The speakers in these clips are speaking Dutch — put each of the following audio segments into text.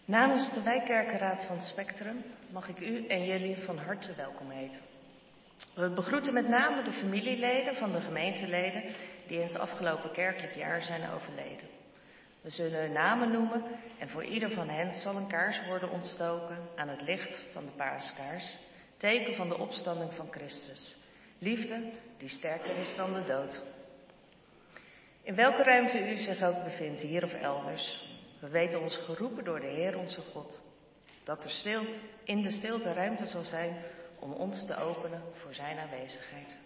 Namens de Wijkkerkenraad van Spectrum mag ik u en jullie van harte welkom heten. We begroeten met name de familieleden van de gemeenteleden die in het afgelopen kerkelijk jaar zijn overleden. We zullen hun namen noemen en voor ieder van hen zal een kaars worden ontstoken aan het licht van de paaskaars, teken van de opstanding van Christus. Liefde die sterker is dan de dood. In welke ruimte u zich ook bevindt, hier of elders, we weten ons geroepen door de Heer onze God, dat er in de stilte ruimte zal zijn om ons te openen voor zijn aanwezigheid.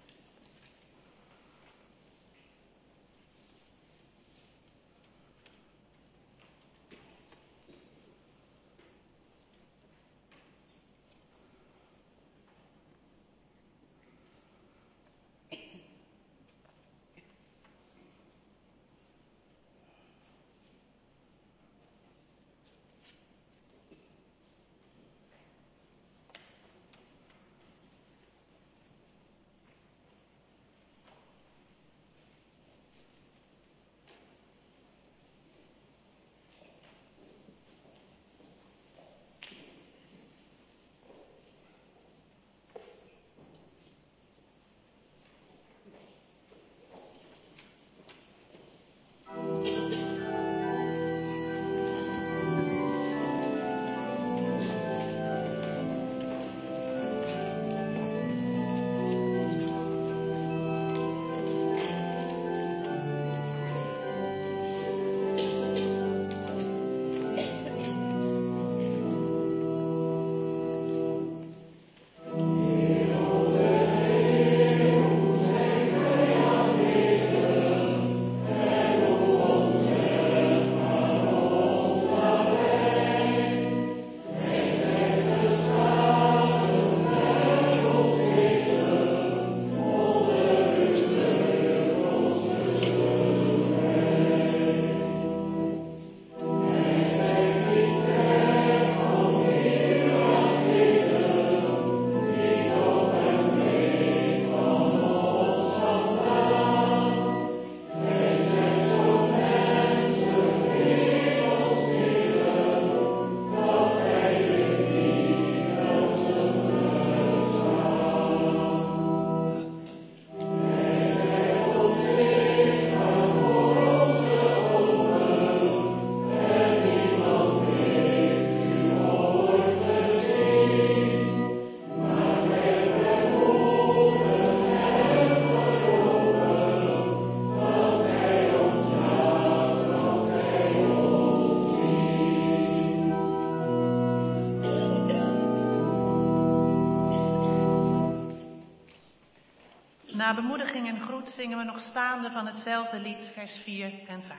Na bemoediging en groet zingen we nog staande van hetzelfde lied, vers 4 en 5.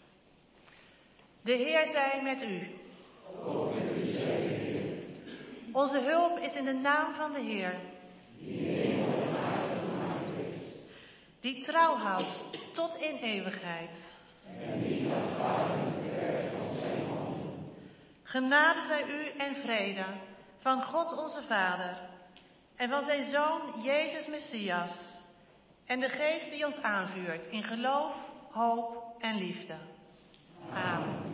De Heer zij met u. Ook met u zij de Heer. Onze hulp is in de naam van de Heer. Die hemel en aarde gemaakt heeft. Die trouw houdt tot in eeuwigheid. En die gaat varen in het werk van zijn handen. Genade zij u en vrede van God onze Vader en van zijn Zoon Jezus Messias. En de Geest die ons aanvuurt in geloof, hoop en liefde. Amen.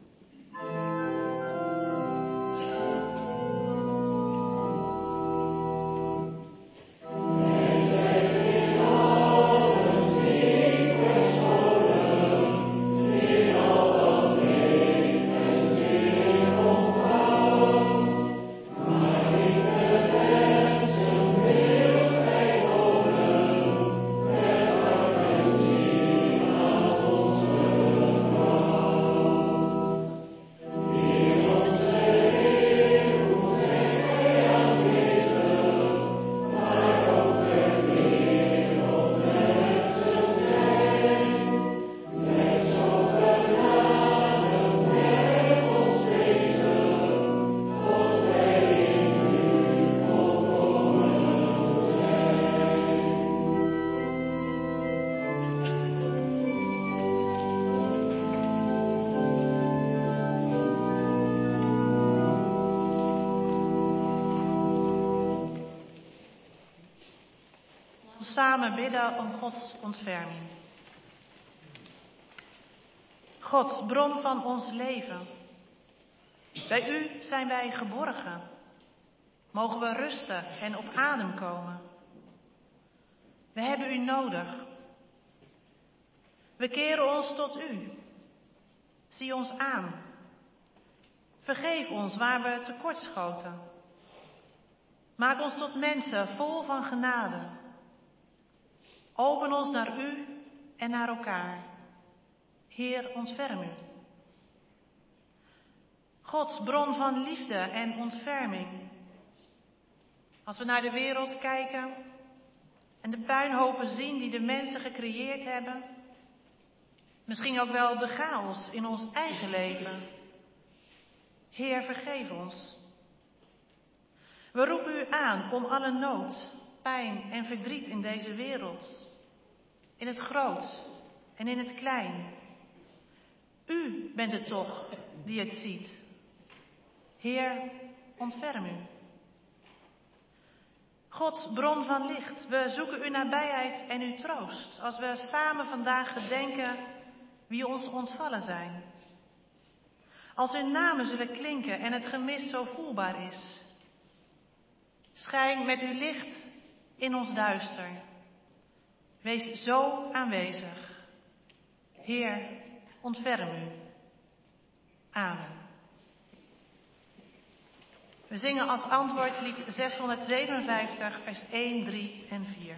Samen bidden om Gods ontferming. God, bron van ons leven. Bij u zijn wij geborgen. Mogen we rusten en op adem komen. We hebben u nodig. We keren ons tot u. Zie ons aan. Vergeef ons waar we tekortschoten. Maak ons tot mensen vol van genade. Open ons naar u en naar elkaar. Heer, ontferm u. Gods bron van liefde en ontferming. Als we naar de wereld kijken en de puinhopen zien die de mensen gecreëerd hebben, misschien ook wel de chaos in ons eigen leven. Heer, vergeef ons. We roepen u aan om alle nood, pijn en verdriet in deze wereld, in het groot en in het klein. U bent het toch die het ziet. Heer, ontferm u. Gods bron van licht, we zoeken uw nabijheid en uw troost als we samen vandaag gedenken wie ons ontvallen zijn. Als hun namen zullen klinken en het gemis zo voelbaar is. Schijn met uw licht in ons duister. Wees zo aanwezig. Heer, ontferm u. Amen. We zingen als antwoord lied 657, vers 1, 3 en 4.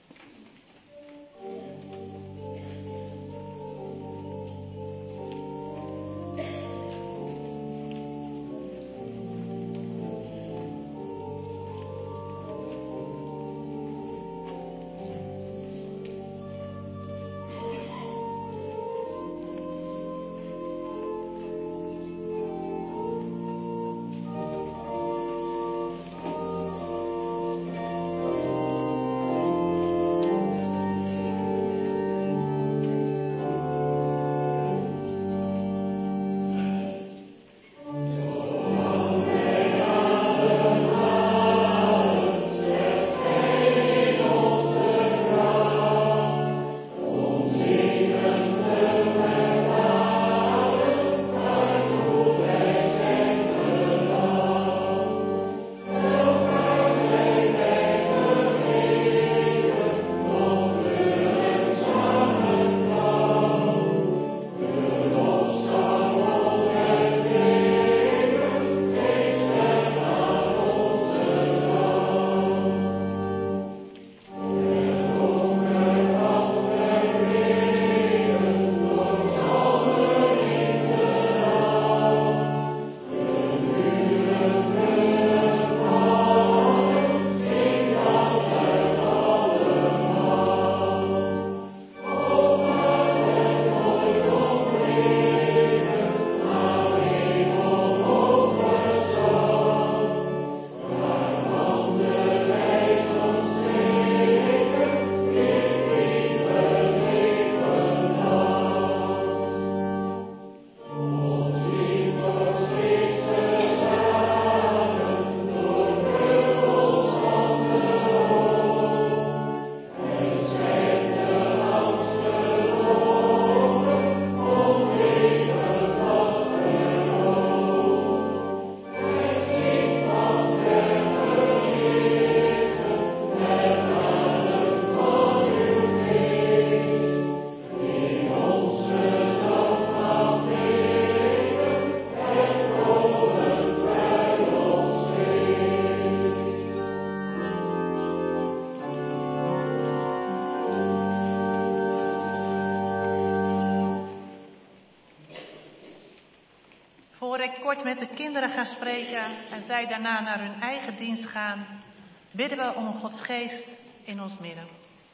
Voor ik kort met de kinderen ga spreken en zij daarna naar hun eigen dienst gaan, bidden we om Gods geest in ons midden.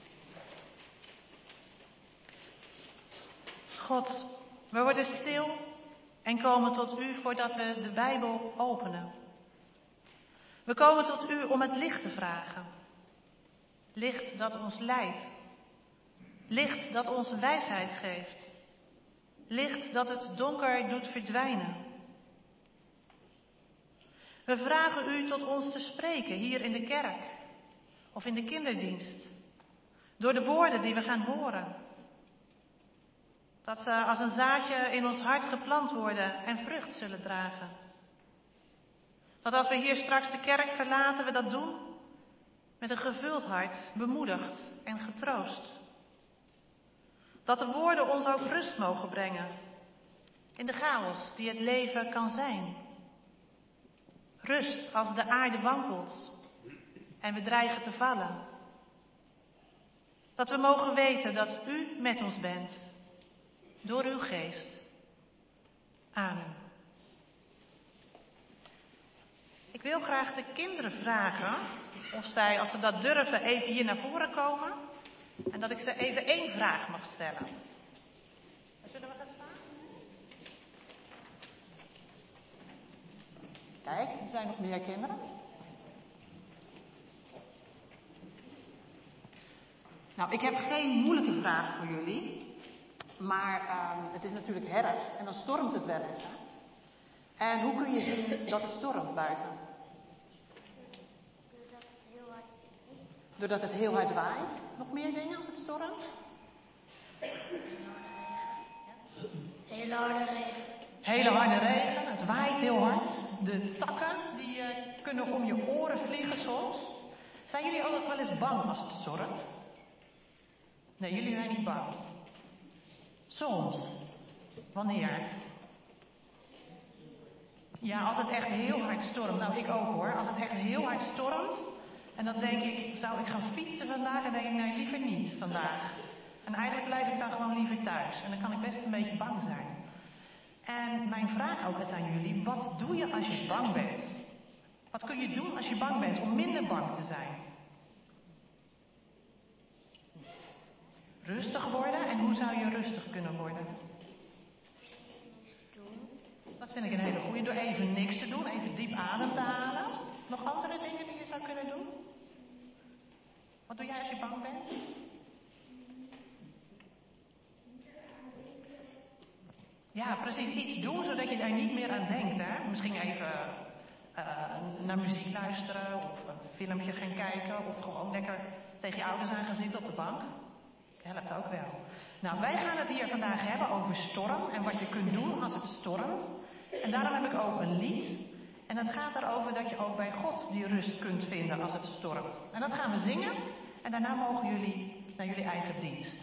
God, we worden stil en komen tot u voordat we de Bijbel openen. We komen tot u om het licht te vragen. Licht dat ons leidt. Licht dat ons wijsheid geeft. Licht dat het donker doet verdwijnen. We vragen u tot ons te spreken hier in de kerk of in de kinderdienst. Door de woorden die we gaan horen. Dat ze als een zaadje in ons hart geplant worden en vrucht zullen dragen. Dat als we hier straks de kerk verlaten, we dat doen met een gevuld hart, bemoedigd en getroost. Dat de woorden ons ook rust mogen brengen in de chaos die het leven kan zijn. Rust als de aarde wankelt en we dreigen te vallen. Dat we mogen weten dat u met ons bent, door uw geest. Amen. Ik wil graag de kinderen vragen of zij, als ze dat durven, even hier naar voren komen. En dat ik ze even 1 vraag mag stellen. Zullen we gaan staan? Kijk, er zijn nog meer kinderen. Nou, ik heb geen moeilijke vraag voor jullie. Maar het is natuurlijk herfst en dan stormt het wel eens. Hè? En hoe kun je zien dat het stormt buiten? Doordat het heel hard waait. Nog meer dingen als het stormt? Hele harde regen. Hele harde regen, het waait heel hard. De takken die kunnen om je oren vliegen soms. Zijn jullie ook wel eens bang als het stormt? Nee, jullie zijn niet bang. Soms. Wanneer? Ja, als het echt heel hard stormt. Nou, ik ook hoor. Als het echt heel hard stormt. En dan denk ik, zou ik gaan fietsen vandaag? En dan denk ik, nee, liever niet vandaag. En eigenlijk blijf ik dan gewoon liever thuis. En dan kan ik best een beetje bang zijn. En mijn vraag ook is aan jullie, wat doe je als je bang bent? Wat kun je doen als je bang bent om minder bang te zijn? Rustig worden. En hoe zou je rustig kunnen worden? Dat vind ik een hele goeie. Door even niks te doen, even diep adem te halen. Nog andere dingen die je zou kunnen doen? Wat doe jij als je bang bent? Ja, precies. Iets doen zodat je daar niet meer aan denkt. Hè? Misschien even naar muziek luisteren of een filmpje gaan kijken. Of gewoon lekker tegen je ouders aan gaan zitten op de bank. Dat helpt ook wel. Nou, wij gaan het hier vandaag hebben over storm en wat je kunt doen als het stormt. En daarom heb ik ook een lied. En dat gaat erover dat je ook bij God die rust kunt vinden als het stormt. En dat gaan we zingen. En daarna mogen jullie naar jullie eigen dienst.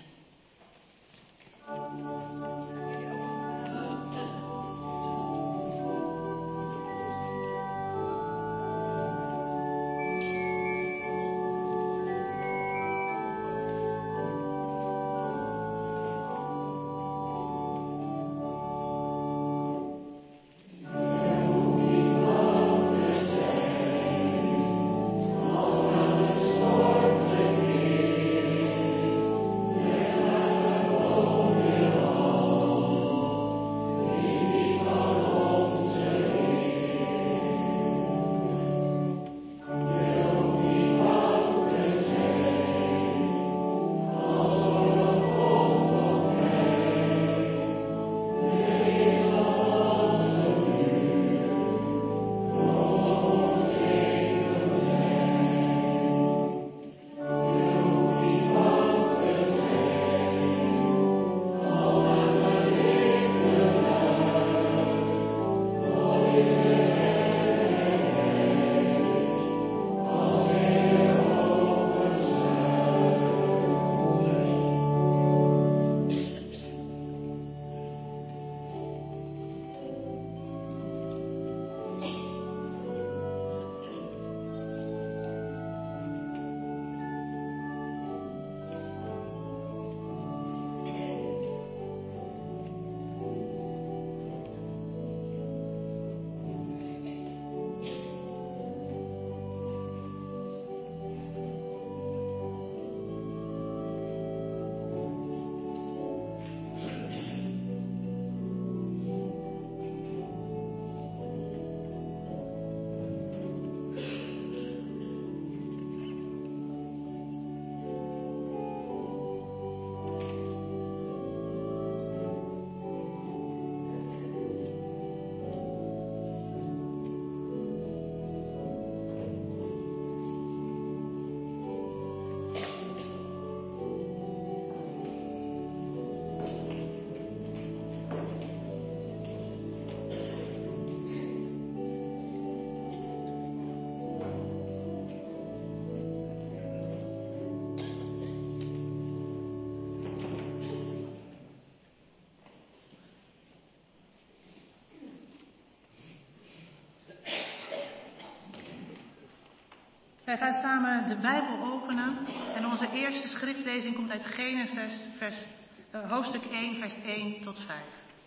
Wij gaan samen de Bijbel openen en onze eerste schriftlezing komt uit Genesis, hoofdstuk 1, vers 1 tot 5.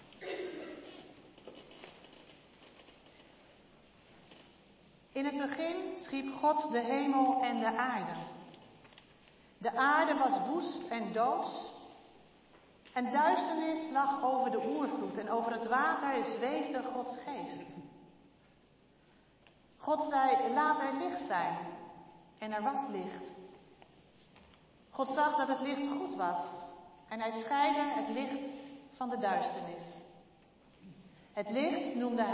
In het begin schiep God de hemel en de aarde. De aarde was woest en doods. En duisternis lag over de oervloed en over het water zweefde Gods geest. God zei, laat er licht zijn. En er was licht. God zag dat het licht goed was. En hij scheidde het licht van de duisternis. Het licht noemde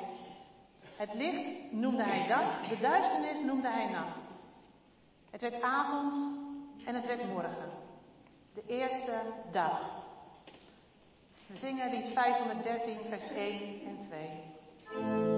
hij dag, de duisternis noemde hij nacht. Het werd avond en het werd morgen. De eerste dag. We zingen lied 513, vers 1 en 2.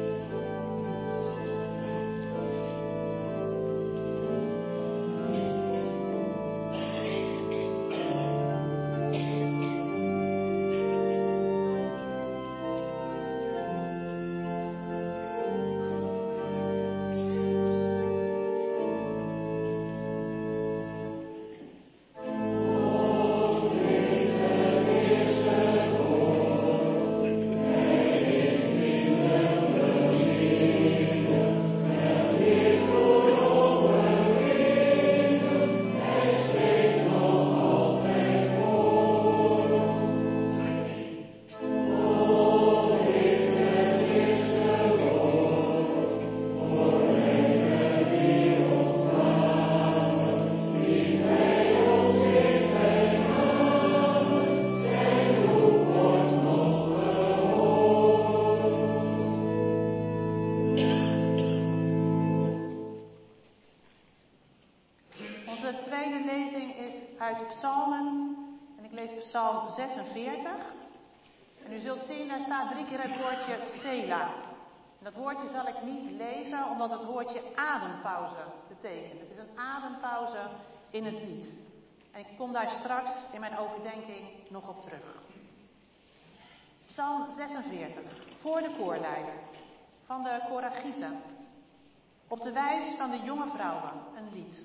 Uit Psalmen, en ik lees Psalm 46. En u zult zien, daar staat 3 keer het woordje Sela. En dat woordje zal ik niet lezen, omdat het woordje adempauze betekent. Het is een adempauze in het lied. En ik kom daar straks in mijn overdenking nog op terug. Psalm 46, voor de koorleider, van de Koragieten. Op de wijs van de jonge vrouwen, een lied.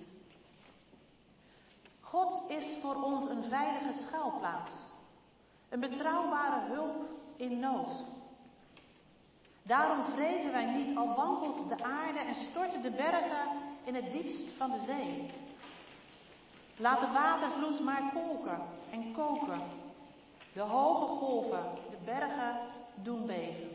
God is voor ons een veilige schuilplaats, een betrouwbare hulp in nood. Daarom vrezen wij niet, al wankelt de aarde en storten de bergen in het diepst van de zee. Laat de watervloed maar kolken en koken, de hoge golven, de bergen doen beven.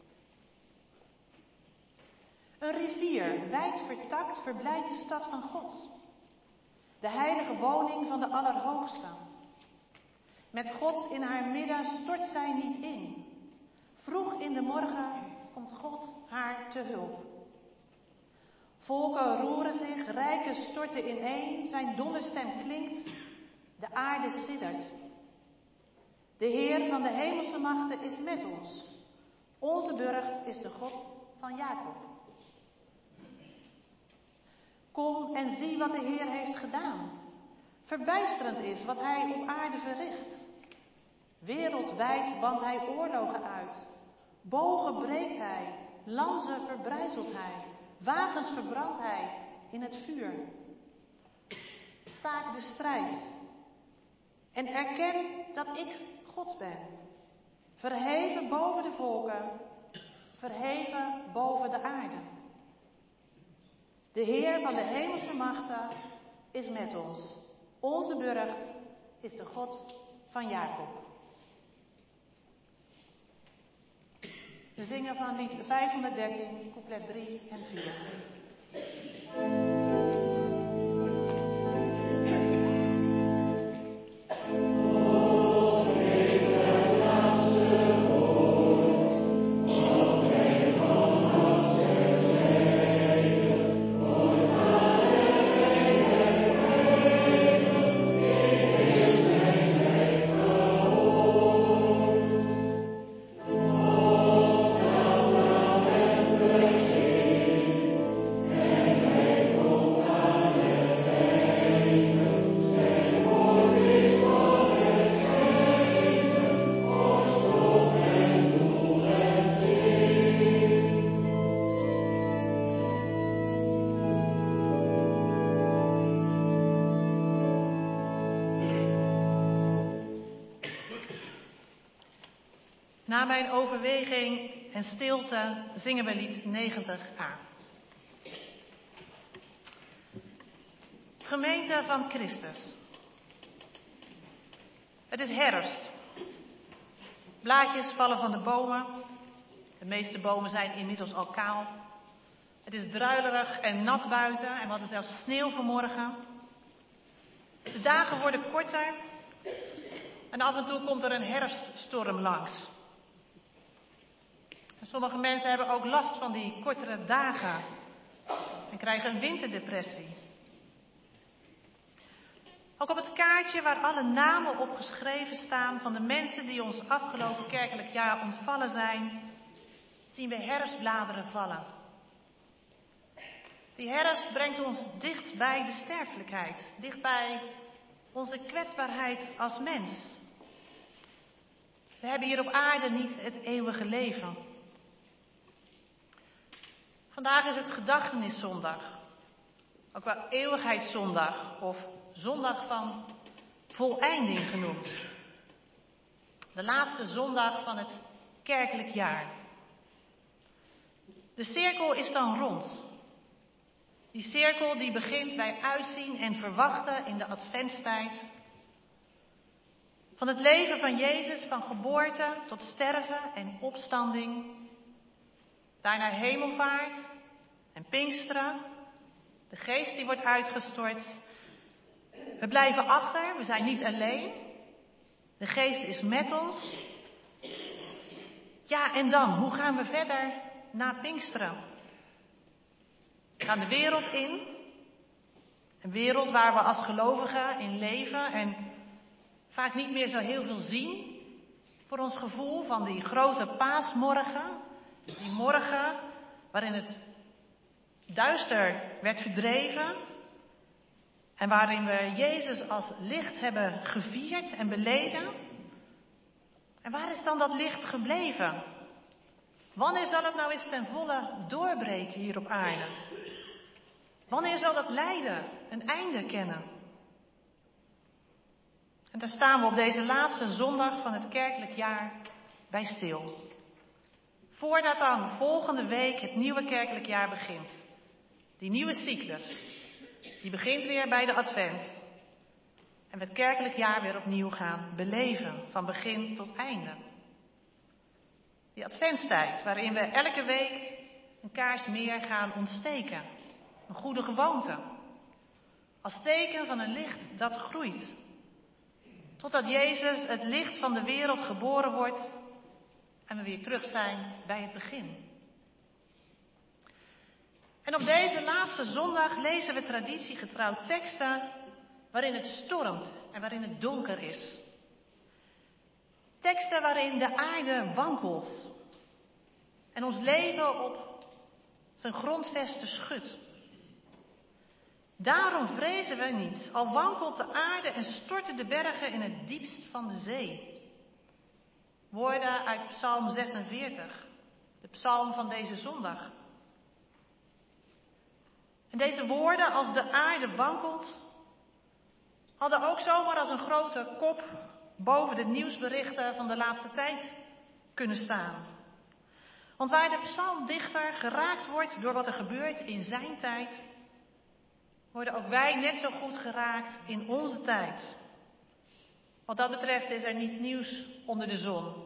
Een rivier, wijd vertakt, verblijdt de stad van God. De heilige woning van de Allerhoogste. Met God in haar midden stort zij niet in. Vroeg in de morgen komt God haar te hulp. Volken roeren zich, rijken storten ineen, zijn donderstem klinkt, de aarde siddert. De Heer van de hemelse machten is met ons. Onze burcht is de God van Jacob. Kom en zie wat de Heer heeft gedaan. Verbijsterend is wat hij op aarde verricht. Wereldwijd bandt hij oorlogen uit. Bogen breekt hij, lanzen verbrijzelt hij. Wagens verbrandt hij in het vuur. Staak de strijd. En erken dat ik God ben. Verheven boven de volken. Verheven boven de aarde. De Heer van de hemelse machten is met ons. Onze burcht is de God van Jacob. We zingen van lied 513, couplet 3 en 4. Oh Na mijn overweging en stilte zingen we lied 90a. Gemeente van Christus. Het is herfst. Blaadjes vallen van de bomen. De meeste bomen zijn inmiddels al kaal. Het is druilerig en nat buiten en we hadden zelfs sneeuw vanmorgen. De dagen worden korter en af en toe komt er een herfststorm langs. En sommige mensen hebben ook last van die kortere dagen en krijgen een winterdepressie. Ook op het kaartje waar alle namen op geschreven staan van de mensen die ons afgelopen kerkelijk jaar ontvallen zijn, zien we herfstbladeren vallen. Die herfst brengt ons dicht bij de sterfelijkheid, dicht bij onze kwetsbaarheid als mens. We hebben hier op aarde niet het eeuwige leven. Vandaag is het Gedachtenniszondag, ook wel Eeuwigheidszondag of Zondag van Voleinding genoemd. De laatste zondag van het kerkelijk jaar. De cirkel is dan rond. Die cirkel die begint bij uitzien en verwachten in de adventstijd. Van het leven van Jezus, van geboorte tot sterven en opstanding. Daarna hemelvaart en Pinksteren. De geest die wordt uitgestort. We blijven achter, we zijn niet alleen. De geest is met ons. Ja, en dan, hoe gaan we verder na Pinksteren? We gaan de wereld in. Een wereld waar we als gelovigen in leven en vaak niet meer zo heel veel zien. Voor ons gevoel van die grote paasmorgen. Die morgen waarin het duister werd verdreven. En waarin we Jezus als licht hebben gevierd en beleden. En waar is dan dat licht gebleven? Wanneer zal het nou eens ten volle doorbreken hier op aarde? Wanneer zal dat lijden een einde kennen? En daar staan we op deze laatste zondag van het kerkelijk jaar bij stil. Voordat dan volgende week het nieuwe kerkelijk jaar begint. Die nieuwe cyclus, die begint weer bij de Advent. En we het kerkelijk jaar weer opnieuw gaan beleven, van begin tot einde. Die adventstijd, waarin we elke week een kaars meer gaan ontsteken. Een goede gewoonte. Als teken van een licht dat groeit. Totdat Jezus, het licht van de wereld, geboren wordt en we weer terug zijn bij het begin. En op deze laatste zondag lezen we traditiegetrouw teksten waarin het stormt en waarin het donker is. Teksten waarin de aarde wankelt en ons leven op zijn grondvesten schudt. Daarom vrezen we niet, al wankelt de aarde en storten de bergen in het diepst van de zee. Woorden uit Psalm 46, de psalm van deze zondag. En deze woorden, als de aarde wankelt, hadden ook zomaar als een grote kop boven de nieuwsberichten van de laatste tijd kunnen staan. Want waar de psalmdichter geraakt wordt door wat er gebeurt in zijn tijd, worden ook wij net zo goed geraakt in onze tijd. Wat dat betreft is er niets nieuws onder de zon.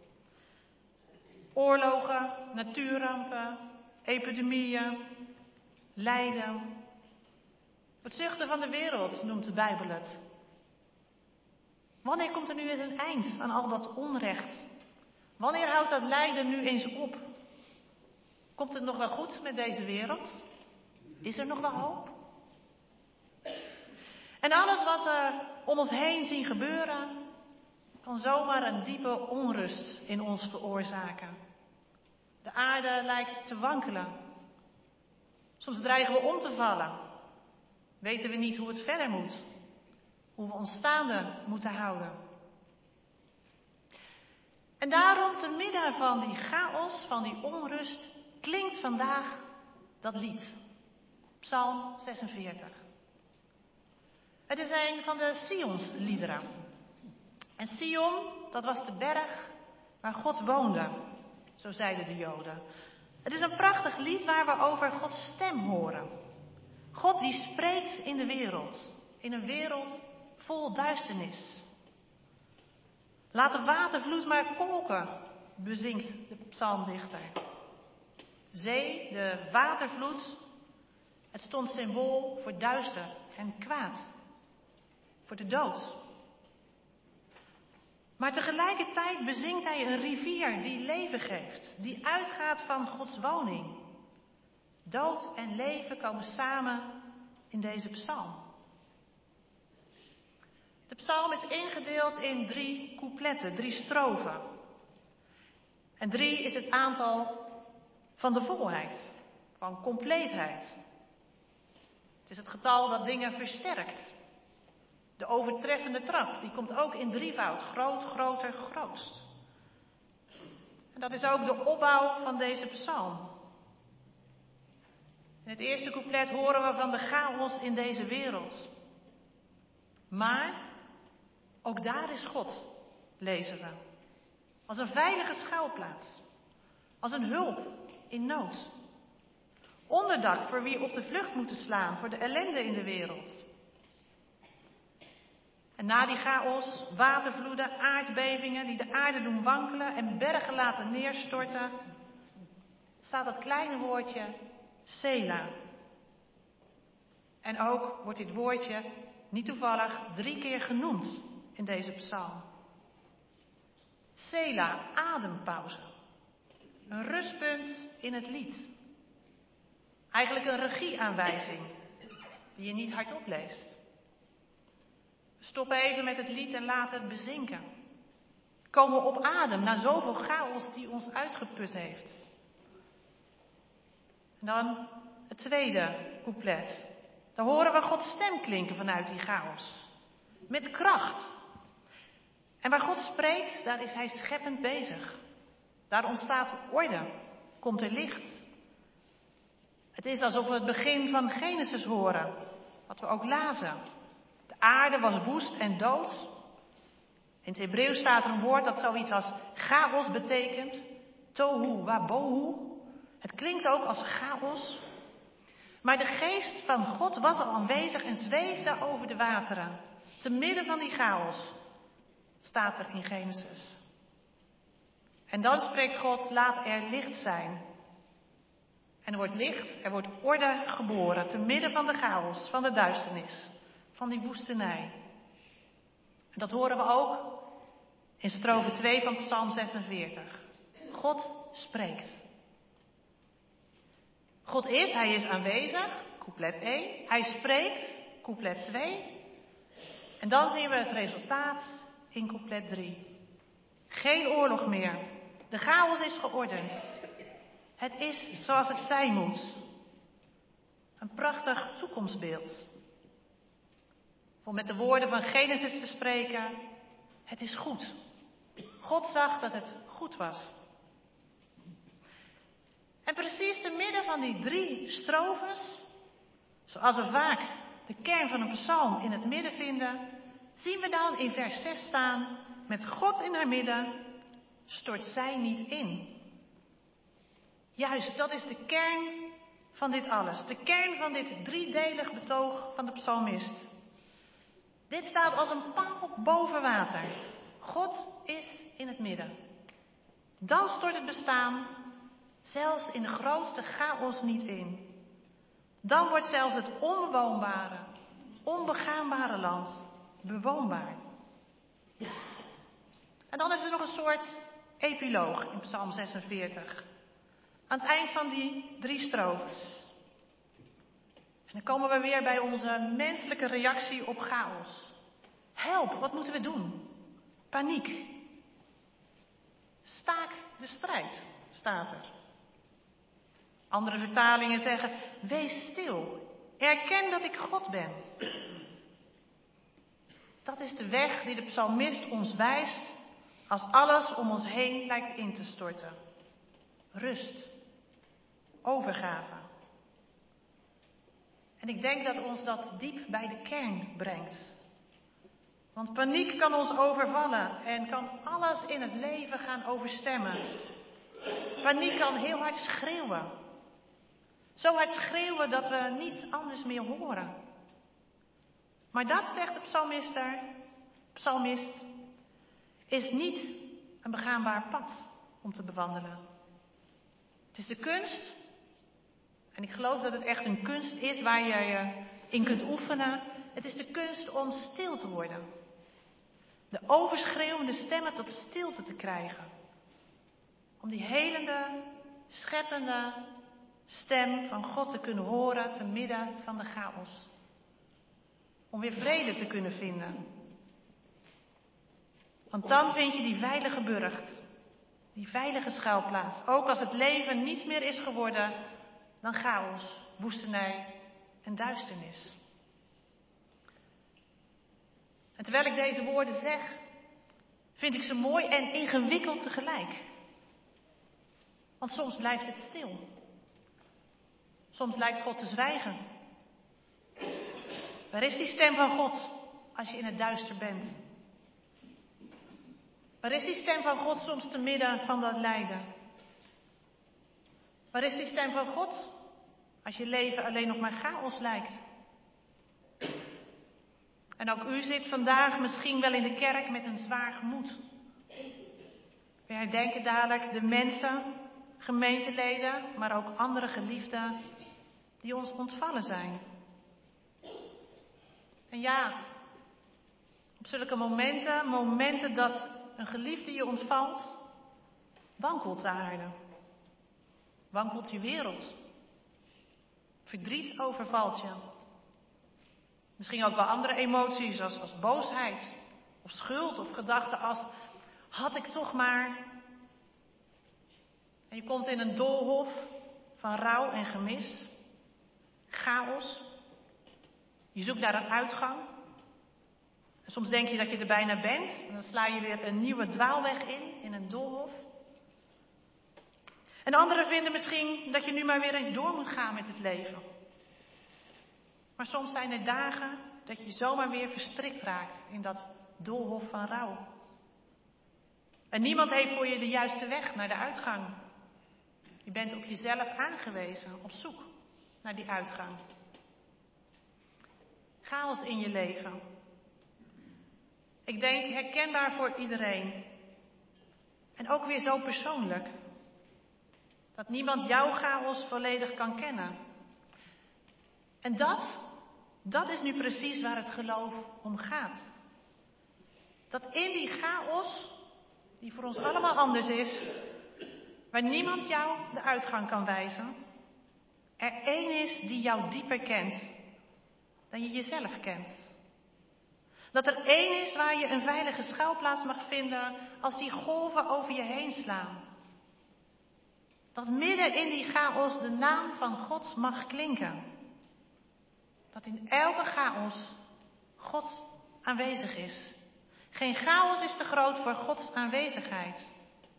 Oorlogen, natuurrampen, epidemieën, lijden. Het zuchten van de wereld noemt de Bijbel het. Wanneer komt er nu eens een eind aan al dat onrecht? Wanneer houdt dat lijden nu eens op? Komt het nog wel goed met deze wereld? Is er nog wel hoop? En alles wat we om ons heen zien gebeuren, kan zomaar een diepe onrust in ons veroorzaken. De aarde lijkt te wankelen. Soms dreigen we om te vallen. Weten we niet hoe het verder moet. Hoe we ons staande moeten houden. En daarom, te midden van die chaos, van die onrust, klinkt vandaag dat lied. Psalm 46. Het is een van de Sionsliederen. En Sion, dat was de berg waar God woonde, zo zeiden de Joden. Het is een prachtig lied waar we over Gods stem horen. God die spreekt in de wereld, in een wereld vol duisternis. Laat de watervloed maar kolken, bezingt de psalmdichter. Zee, de watervloed, het stond symbool voor duister en kwaad, voor de dood. Maar tegelijkertijd bezingt hij een rivier die leven geeft, die uitgaat van Gods woning. Dood en leven komen samen in deze psalm. De psalm is ingedeeld in 3 coupletten, 3 strofen. En 3 is het aantal van de volheid, van compleetheid. Het is het getal dat dingen versterkt. De overtreffende trap, die komt ook in drievoud. Groot, groter, grootst. En dat is ook de opbouw van deze psalm. In het eerste couplet horen we van de chaos in deze wereld. Maar ook daar is God, lezen we. Als een veilige schuilplaats. Als een hulp in nood. Onderdak voor wie op de vlucht moeten slaan voor de ellende in de wereld. En na die chaos, watervloeden, aardbevingen die de aarde doen wankelen en bergen laten neerstorten, staat dat kleine woordje Sela. En ook wordt dit woordje niet toevallig 3 keer genoemd in deze psalm. Sela, adempauze. Een rustpunt in het lied. Eigenlijk een regieaanwijzing die je niet hardop leest. Stop even met het lied en laat het bezinken. Komen op adem na zoveel chaos die ons uitgeput heeft. En dan het tweede couplet. Daar horen we Gods stem klinken vanuit die chaos. Met kracht. En waar God spreekt, daar is hij scheppend bezig. Daar ontstaat orde. Komt er licht. Het is alsof we het begin van Genesis horen. Wat we ook lazen. De aarde was woest en dood. In het Hebreeuws staat er een woord dat zoiets als chaos betekent. Tohu wabohu. Het klinkt ook als chaos. Maar de geest van God was al aanwezig en zweefde over de wateren. Te midden van die chaos, staat er in Genesis. En dan spreekt God, laat er licht zijn. En er wordt licht, er wordt orde geboren, te midden van de chaos, van de duisternis, van die woestenij. En dat horen we ook in strofe 2 van Psalm 46. God spreekt. God is, hij is aanwezig, couplet 1. Hij spreekt, couplet 2. En dan zien we het resultaat in couplet 3. Geen oorlog meer. De chaos is geordend. Het is zoals het zijn moet. Een prachtig toekomstbeeld. Om met de woorden van Genesis te spreken. Het is goed. God zag dat het goed was. En precies te midden van die 3 strofes, zoals we vaak de kern van een psalm in het midden vinden, zien we dan in vers 6 staan, met God in haar midden, stort zij niet in. Juist, dat is de kern van dit alles. De kern van dit 3-delig betoog van de psalmist. Dit staat als een paal boven water. God is in het midden. Dan stort het bestaan zelfs in de grootste chaos niet in. Dan wordt zelfs het onbewoonbare, onbegaanbare land bewoonbaar. En dan is er nog een soort epiloog in Psalm 46. Aan het eind van die 3 strofes. En dan komen we weer bij onze menselijke reactie op chaos. Help, wat moeten we doen? Paniek. Staak de strijd, staat er. Andere vertalingen zeggen, wees stil. Erken dat ik God ben. Dat is de weg die de psalmist ons wijst als alles om ons heen lijkt in te storten. Rust. Overgave. En ik denk dat ons dat diep bij de kern brengt. Want paniek kan ons overvallen en kan alles in het leven gaan overstemmen. Paniek kan heel hard schreeuwen. Zo hard schreeuwen dat we niets anders meer horen. Maar dat, zegt de psalmist, is niet een begaanbaar pad om te bewandelen. Het is de kunst, en ik geloof dat het echt een kunst is waar je je in kunt oefenen. Het is de kunst om stil te worden. De overschreeuwende stemmen tot stilte te krijgen. Om die helende, scheppende stem van God te kunnen horen te midden van de chaos. Om weer vrede te kunnen vinden. Want dan vind je die veilige burcht. Die veilige schuilplaats. Ook als het leven niets meer is geworden dan chaos, woestenij en duisternis. En terwijl ik deze woorden zeg, vind ik ze mooi en ingewikkeld tegelijk. Want soms blijft het stil. Soms lijkt God te zwijgen. Waar is die stem van God als je in het duister bent? Waar is die stem van God soms te midden van dat lijden? Waar is die stem van God als je leven alleen nog maar chaos lijkt? En ook u zit vandaag misschien wel in de kerk met een zwaar gemoed. We herdenken dadelijk de mensen, gemeenteleden, maar ook andere geliefden die ons ontvallen zijn. En ja, op zulke momenten dat een geliefde je ontvalt, wankelt de aarde. Wankelt je wereld. Verdriet overvalt je. Misschien ook wel andere emoties als boosheid of schuld of gedachten als had ik toch maar. En je komt in een doolhof van rouw en gemis, chaos. Je zoekt naar een uitgang. En soms denk je dat je er bijna bent en dan sla je weer een nieuwe dwaalweg in een doolhof. En anderen vinden misschien dat je nu maar weer eens door moet gaan met het leven. Maar soms zijn er dagen dat je zomaar weer verstrikt raakt in dat doolhof van rouw. En niemand heeft voor je de juiste weg naar de uitgang. Je bent op jezelf aangewezen, op zoek naar die uitgang. Chaos in je leven. Ik denk herkenbaar voor iedereen. En ook weer zo persoonlijk. Dat niemand jouw chaos volledig kan kennen. En dat is nu precies waar het geloof om gaat. Dat in die chaos, die voor ons allemaal anders is, waar niemand jou de uitgang kan wijzen, er één is die jou dieper kent dan je jezelf kent. Dat er één is waar je een veilige schuilplaats mag vinden als die golven over je heen slaan. Dat midden in die chaos de naam van God mag klinken. Dat in elke chaos God aanwezig is. Geen chaos is te groot voor Gods aanwezigheid.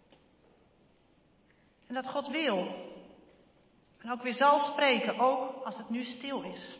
En dat God wil. En ook weer zal spreken, ook als het nu stil is.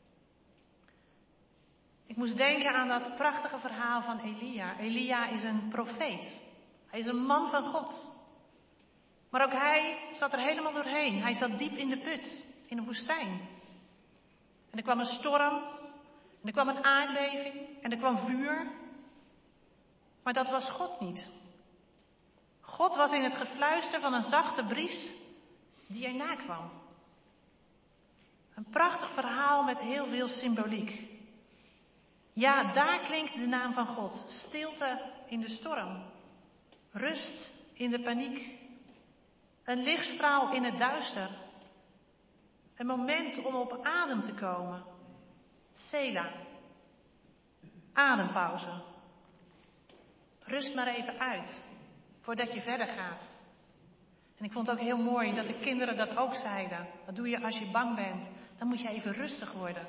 Ik moest denken aan dat prachtige verhaal van Elia. Elia is een profeet. Hij is een man van God. Maar ook hij zat er helemaal doorheen. Hij zat diep in de put, in de woestijn. En er kwam een storm, en er kwam een aardbeving, en er kwam vuur. Maar dat was God niet. God was in het gefluister van een zachte bries die erna kwam. Een prachtig verhaal met heel veel symboliek. Ja, daar klinkt de naam van God. Stilte in de storm. Rust in de paniek. Een lichtstraal in het duister. Een moment om op adem te komen. Sela. Adempauze. Rust maar even uit, voordat je verder gaat. En ik vond het ook heel mooi dat de kinderen dat ook zeiden. Wat doe je als je bang bent? Dan moet je even rustig worden.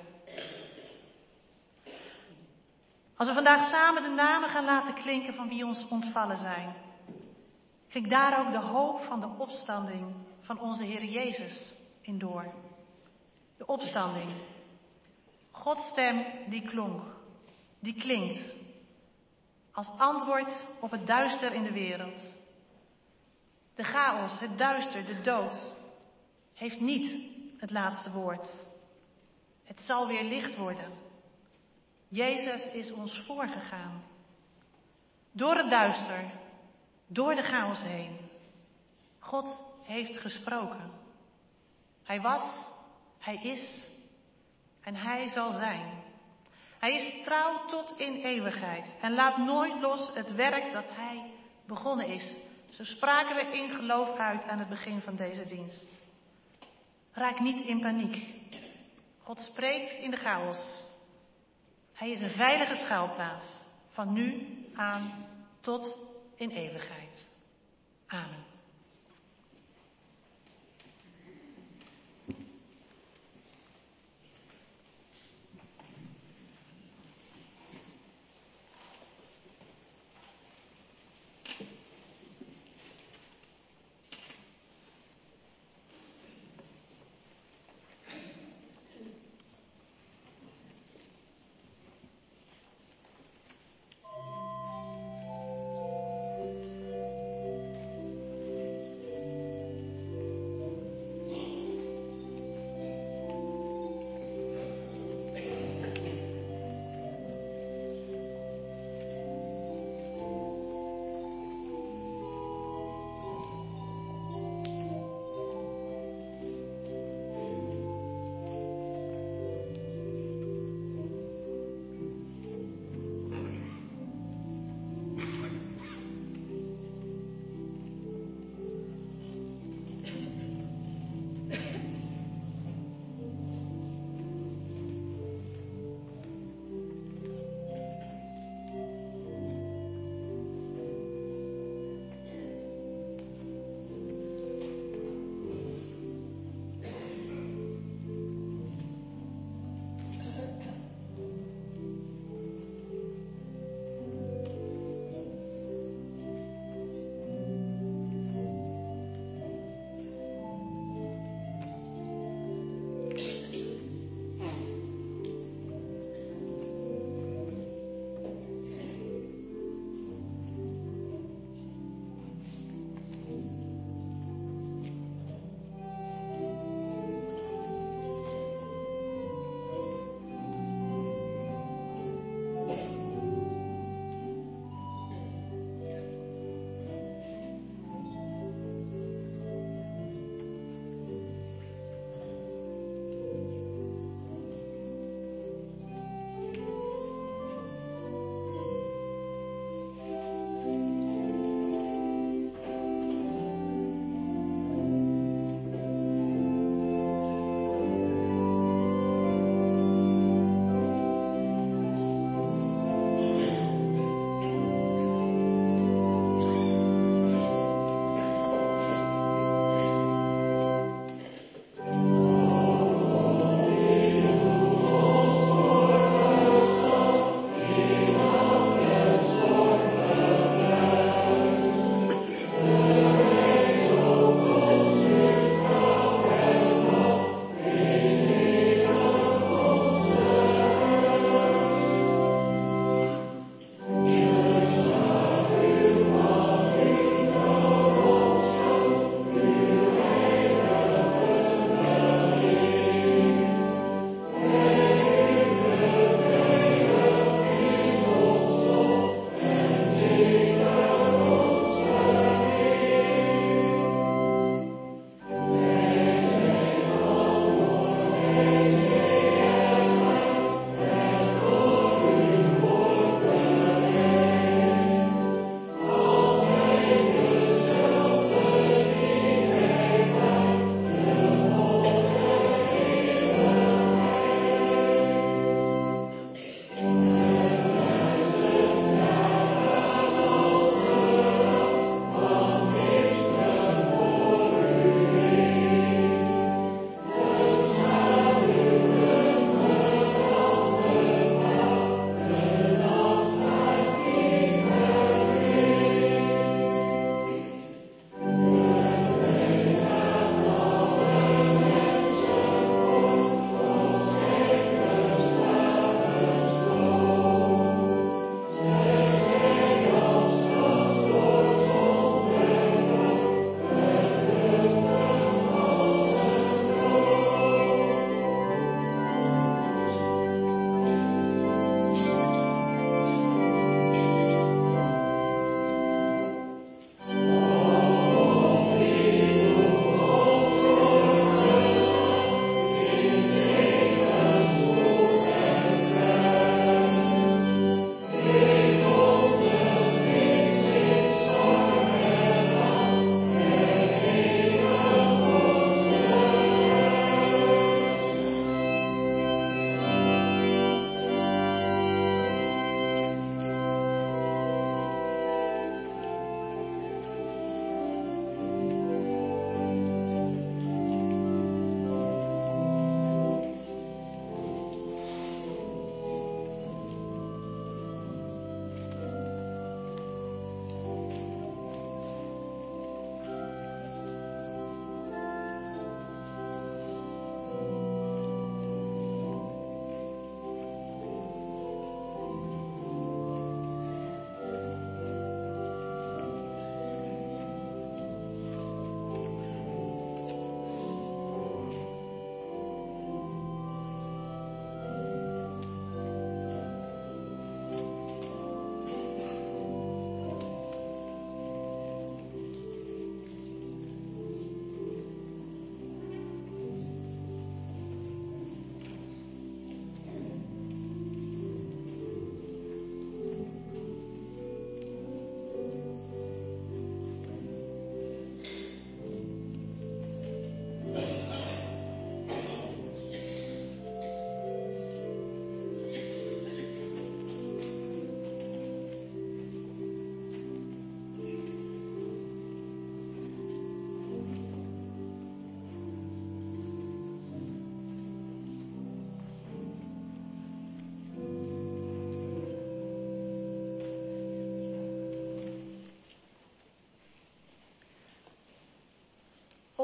Als we vandaag samen de namen gaan laten klinken van wie ons ontvallen zijn, klinkt daar ook de hoop van de opstanding van onze Heer Jezus in door. De opstanding. Gods stem die klonk, die klinkt. als antwoord op het duister in de wereld. De chaos, het duister, de dood heeft niet het laatste woord. Het zal weer licht worden. Jezus is ons voorgegaan. Door het duister, door de chaos heen. God heeft gesproken. Hij was, hij is en hij zal zijn. Hij is trouw tot in eeuwigheid en laat nooit los het werk dat hij begonnen is. Zo spraken we in geloof uit aan het begin van deze dienst. Raak niet in paniek. God spreekt in de chaos. Hij is een veilige schuilplaats, van nu aan tot in eeuwigheid. Amen.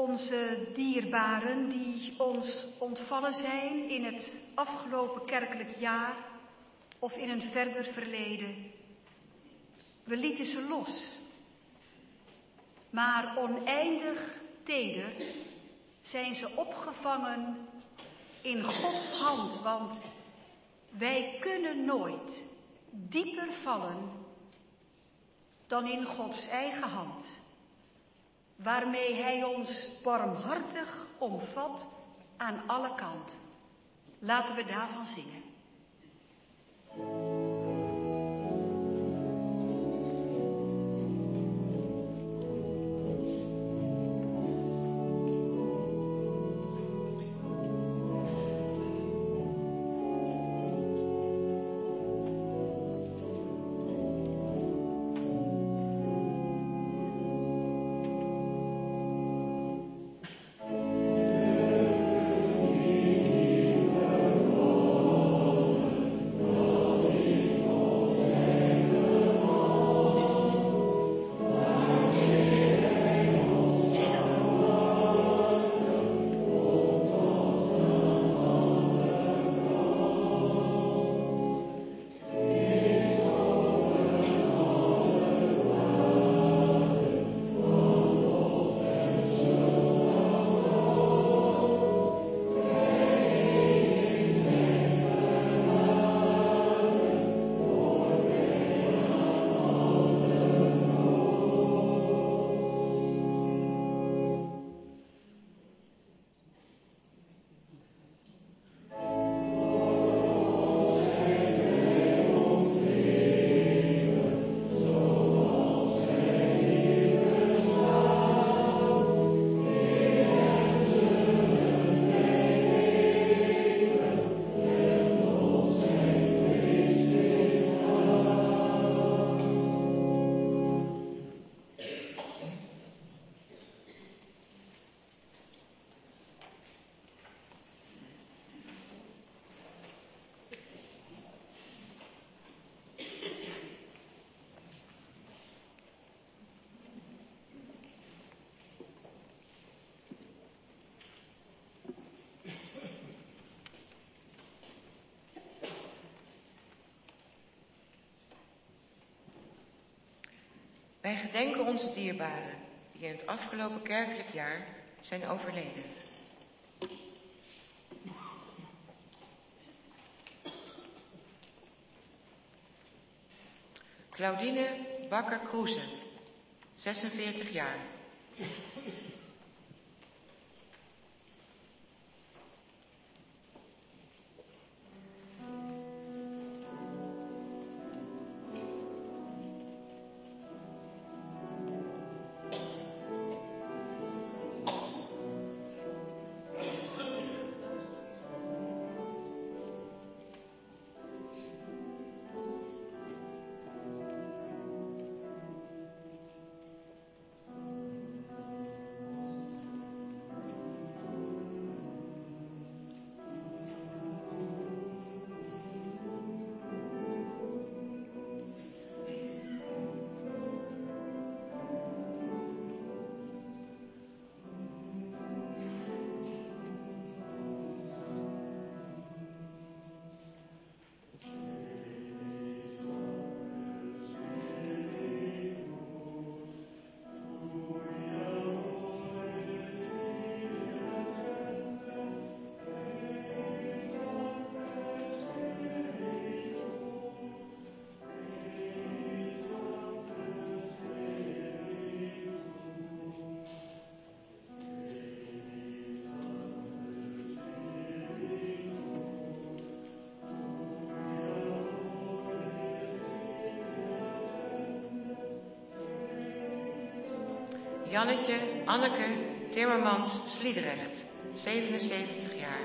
onze dierbaren die ons ontvallen zijn in het afgelopen kerkelijk jaar of in een verder verleden. We lieten ze los, maar oneindig teder zijn ze opgevangen in Gods hand, want wij kunnen nooit dieper vallen dan in Gods eigen hand, waarmee Hij ons barmhartig omvat aan alle kanten. Laten we daarvan zingen. Wij gedenken onze dierbaren die in het afgelopen kerkelijk jaar zijn overleden. Claudine Bakker-Kroeze, 46 jaar. Jannetje Anneke Timmermans Sliedrecht, 77 jaar.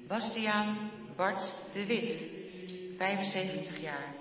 Bastiaan Bart de Wit, 75 jaar.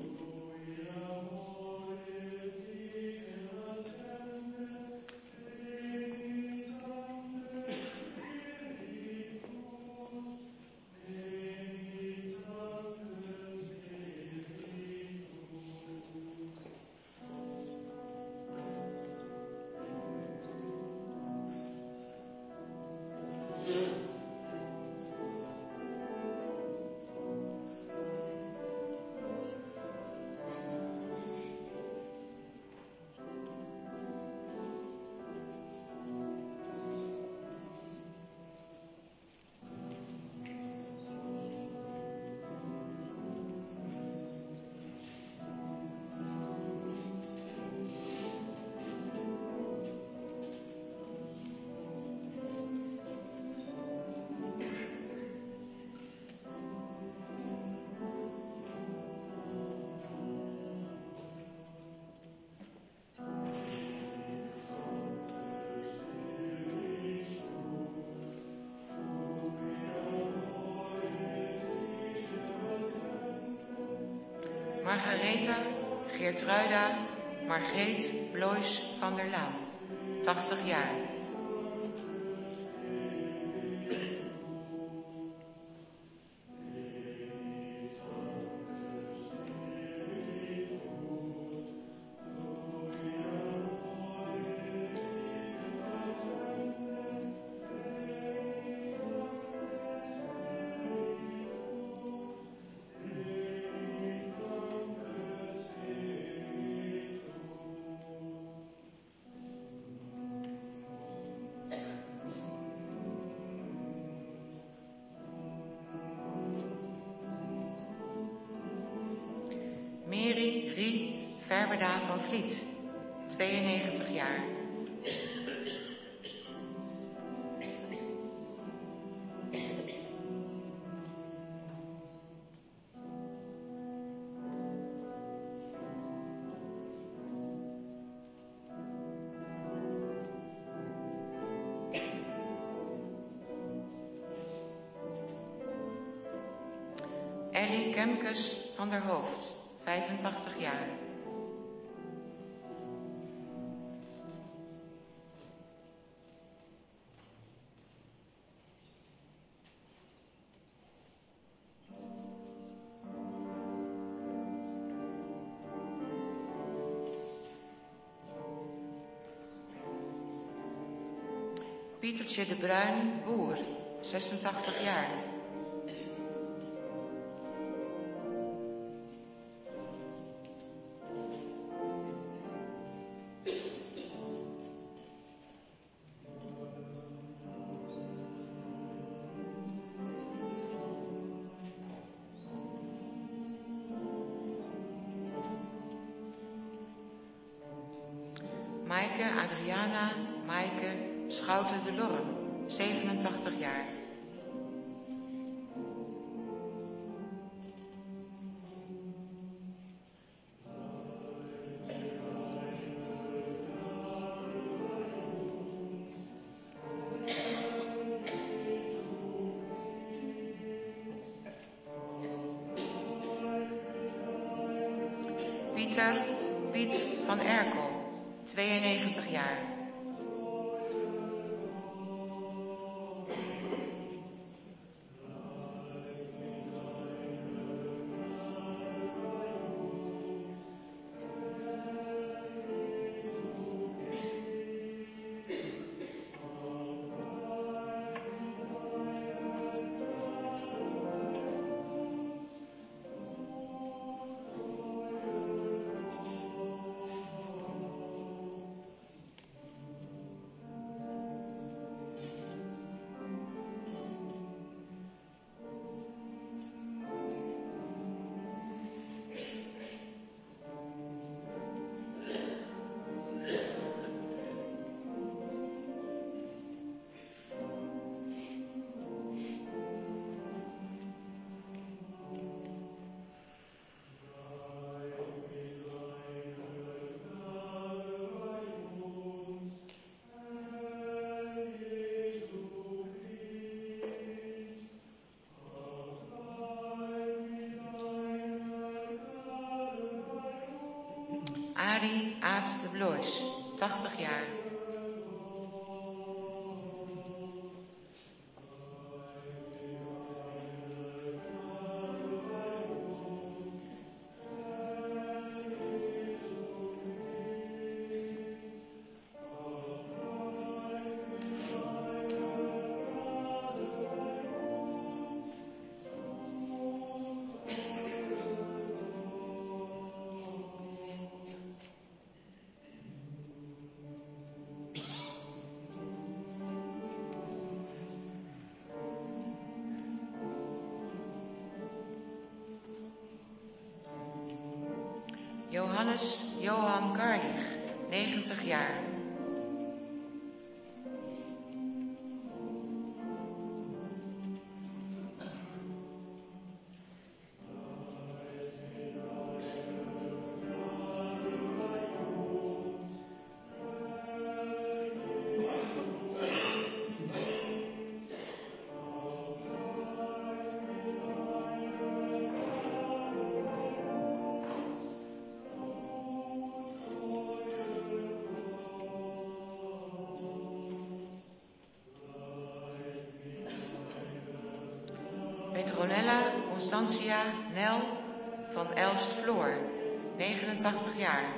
Margaretha Geertruida Margreet Blois van der Laan, 80 jaar. Mary Rie Verberda van Vliet, 92 jaar. Ellie Kemkes van der Hoofd, 85 jaar. Pietertje de Bruin, boer, 86 jaar. Maaike Adriana Maaike Schouten de Lorm, 87 jaar. Piet van Erkel, 92 jaar. 80 jaar. Johannes Johan Karlich, 90 jaar. Petronella Constantia Nel van Elst-Floor, 89 jaar.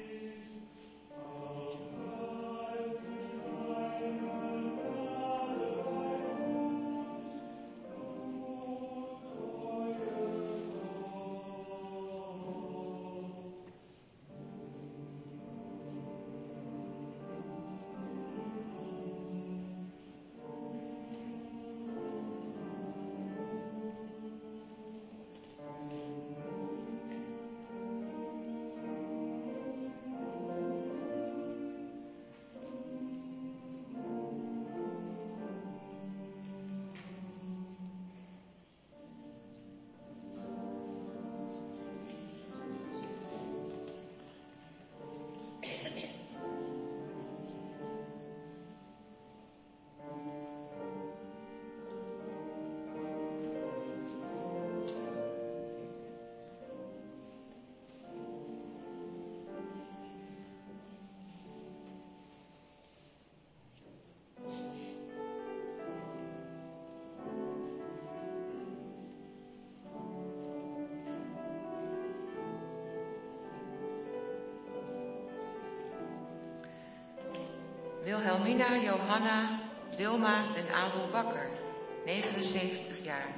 Wilhelmina Johanna Wilma den Adel Bakker, 79 jaar.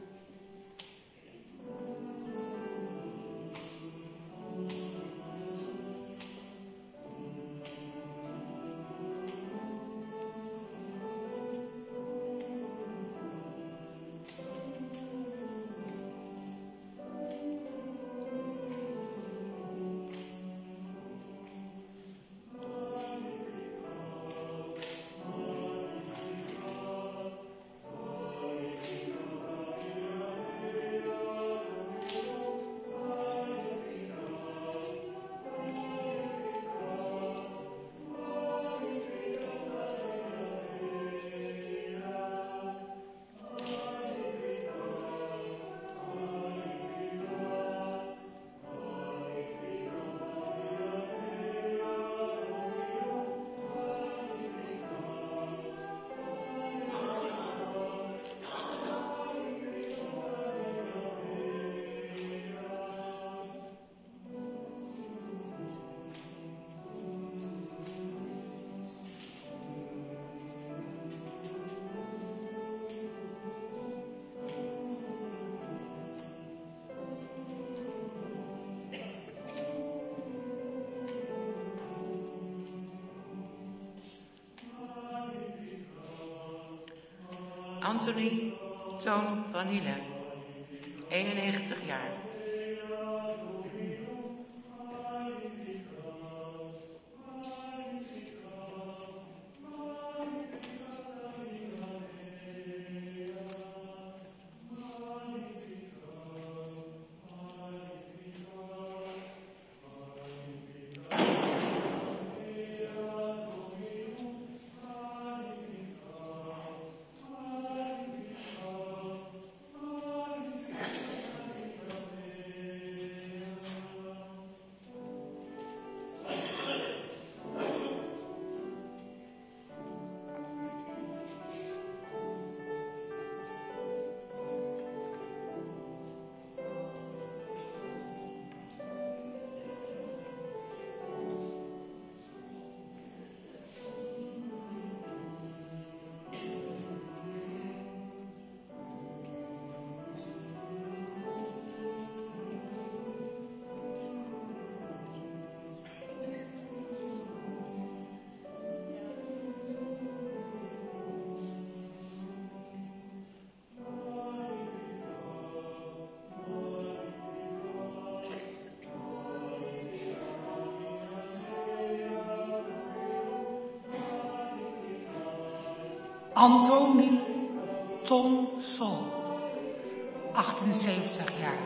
Anthony Toon van Hielen, 91 jaar. Antoni Ton Sol, 78 jaar.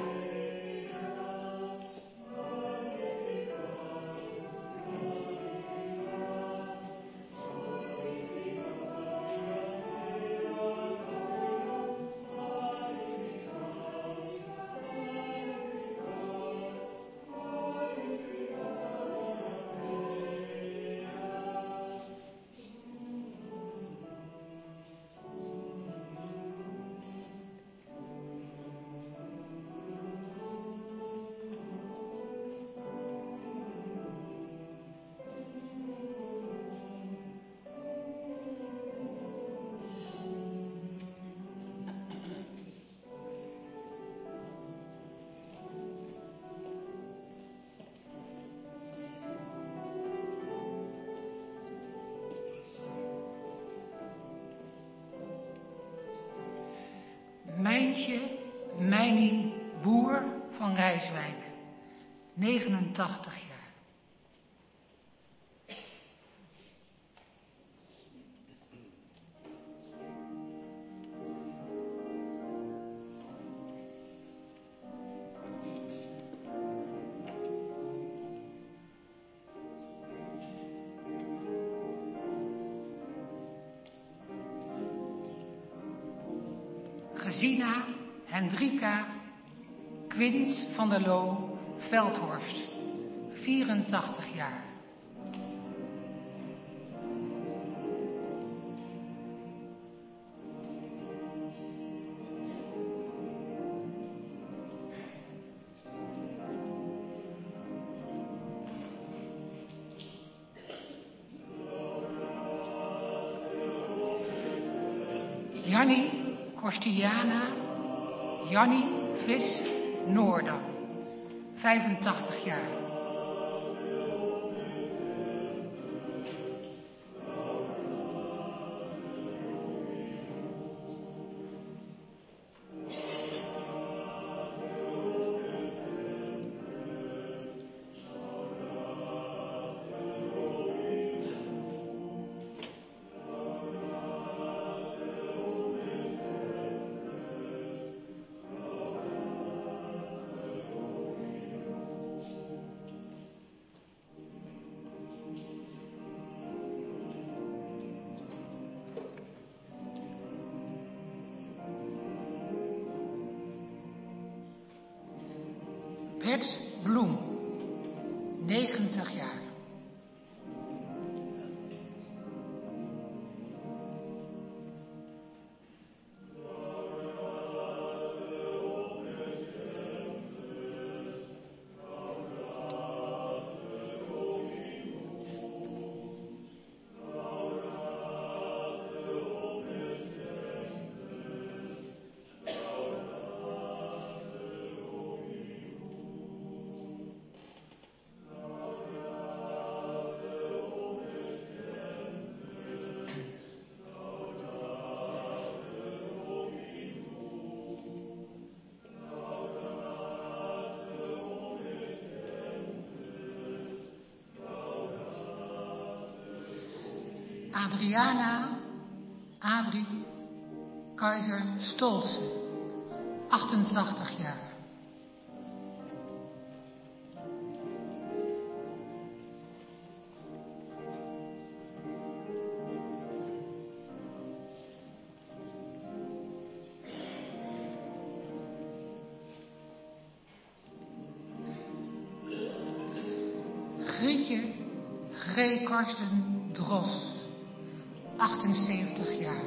Mijntje Mijning Boer van Rijswijk, 89 jaar. Gesina Hendrika Quint van der Loo Veldhorst, 84 jaar. Jannie Kostiana Jannie Vis Noordam, 85 jaar. Bert Bloem, 90 jaar. Adriana Adrie Keizer Stolze, 88 jaar. Grietje G. Karsten Dros, 78 jaar.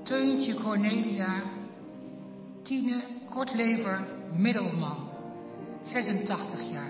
Teuntje Cornelia, Tine Kortlever Middelman, 86 jaar.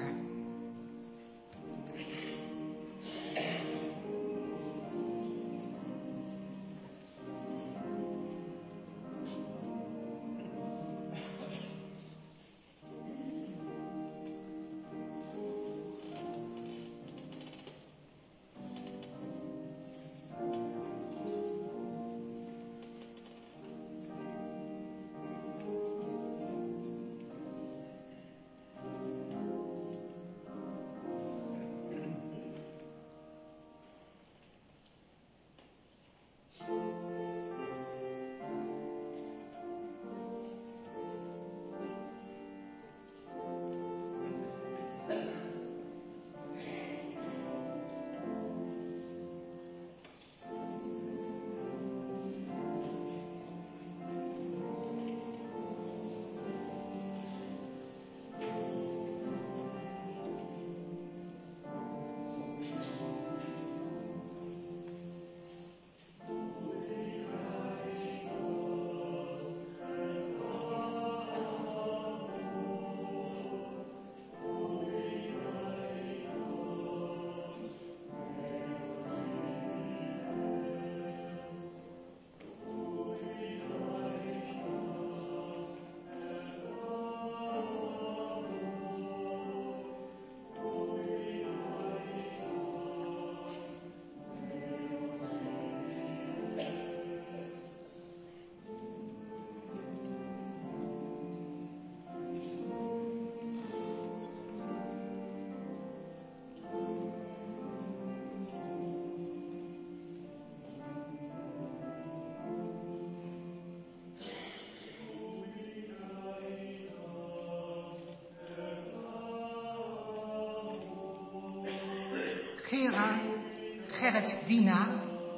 Gerrit Dina,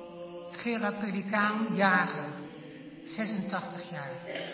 Gera Pelikaan, jager, 86 jaar.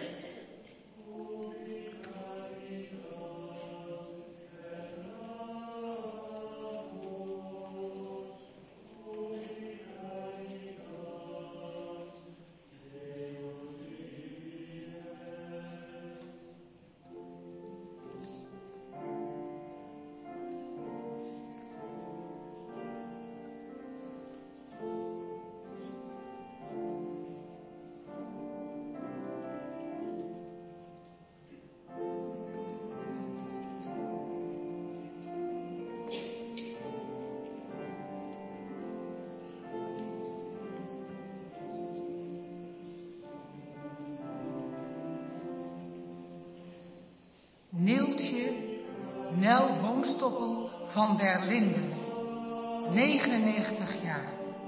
Neeltje Nel Boomstoppel van der Linden, 99 jaar.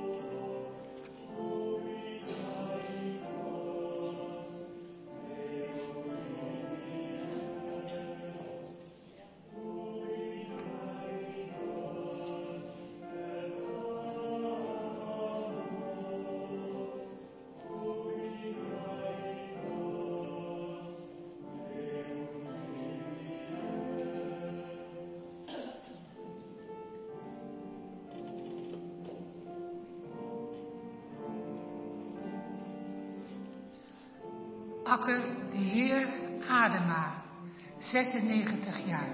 Akker de Heer Adema, 96 jaar.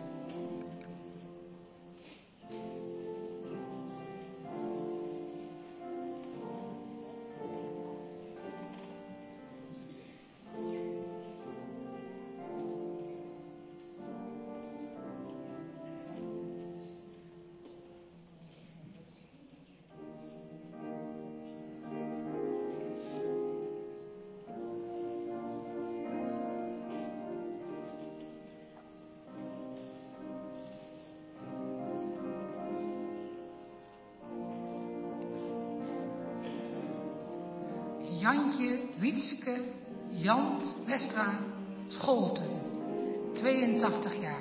Jantje Wietske Jant Westra Scholten, 82 jaar.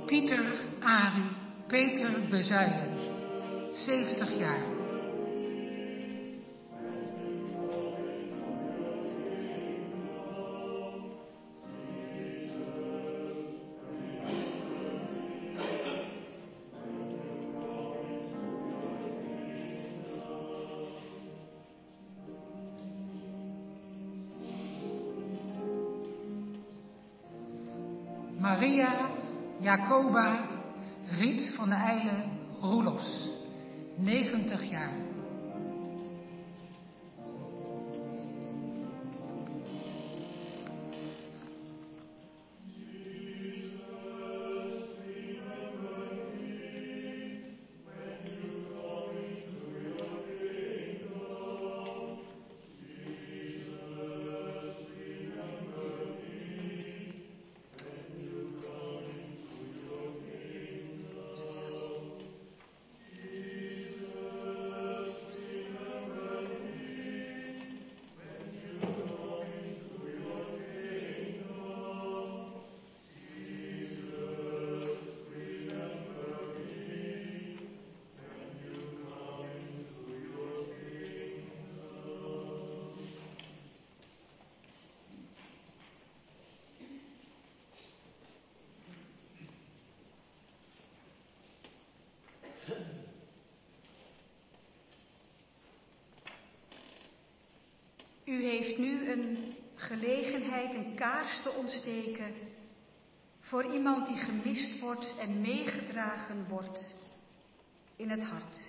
Pieter Arie Peter Bezuilen, 70 jaar. Maria Jacoba Riet van de Eile Roelofs, 90 jaar. U heeft nu een gelegenheid een kaars te ontsteken voor iemand die gemist wordt en meegedragen wordt in het hart.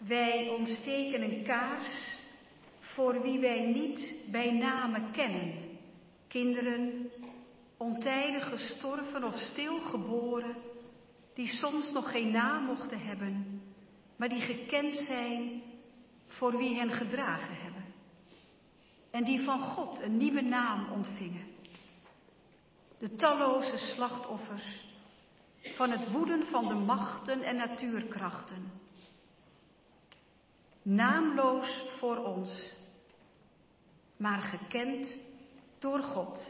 Wij ontsteken een kaars voor wie wij niet bij name kennen. Kinderen, ontijdig gestorven of stilgeboren, die soms nog geen naam mochten hebben, maar die gekend zijn voor wie hen gedragen hebben. En die van God een nieuwe naam ontvingen. De talloze slachtoffers van het woeden van de machten en natuurkrachten. Naamloos voor ons, maar gekend door God.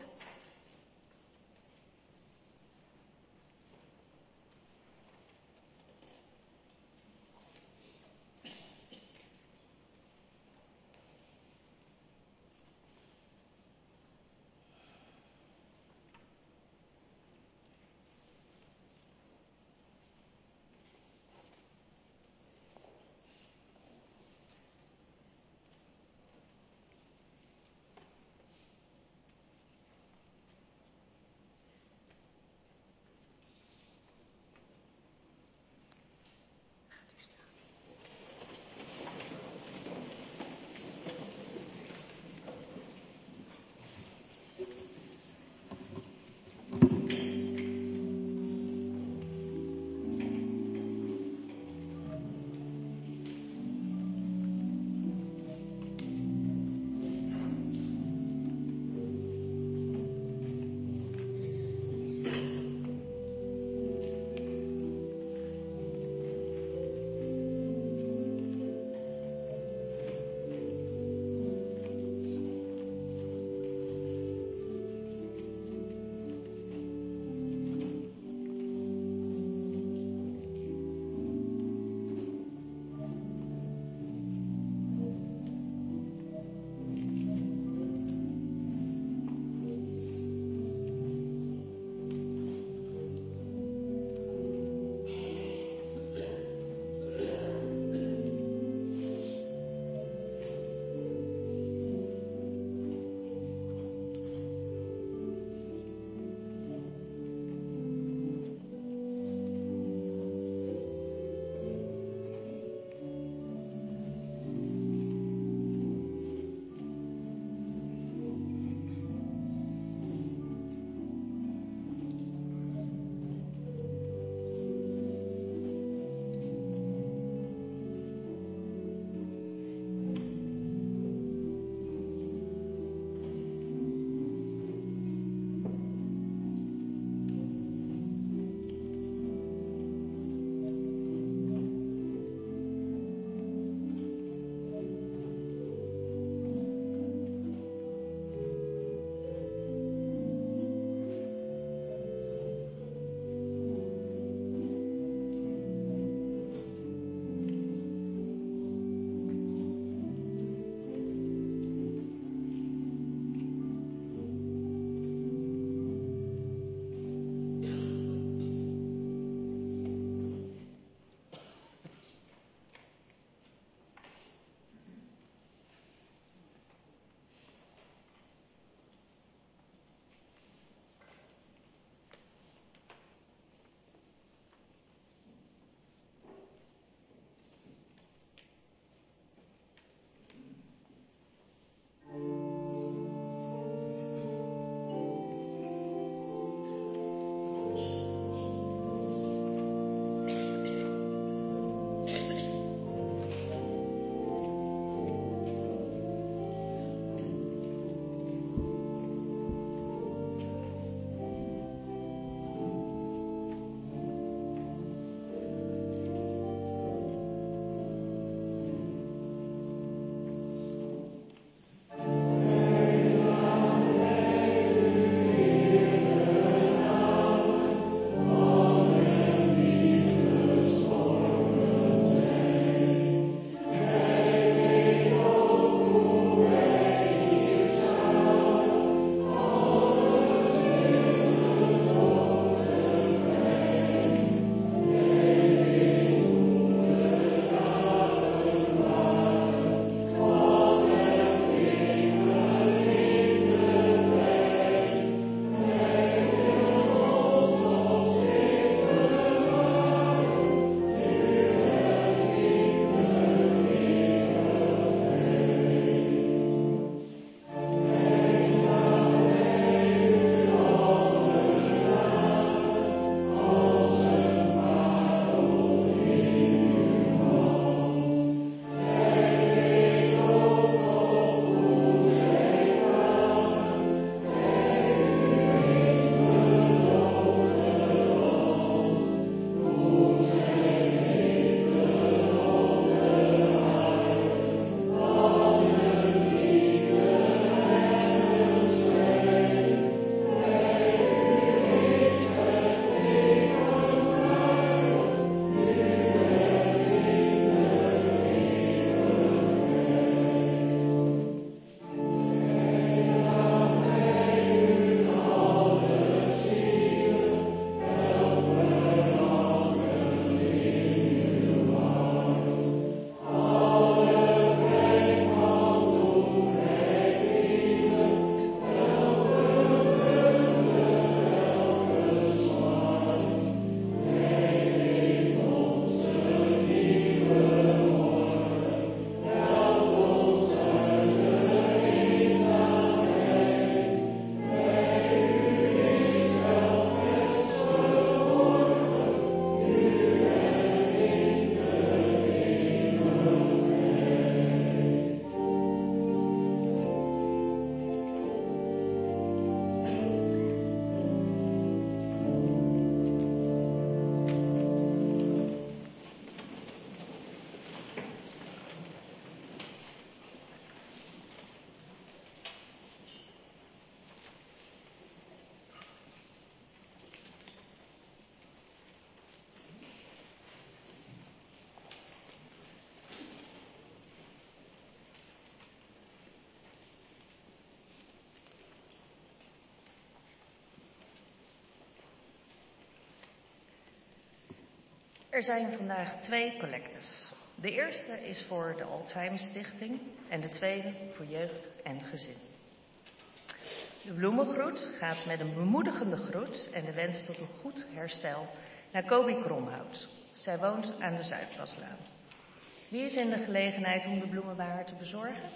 Er zijn vandaag 2 collectes. De eerste is voor de Alzheimer Stichting en de tweede voor jeugd en gezin. De bloemengroet gaat met een bemoedigende groet en de wens tot een goed herstel naar Kobi Kromhout. Zij woont aan de Zuidplaslaan. Wie is in de gelegenheid om de bloemen bij haar te bezorgen?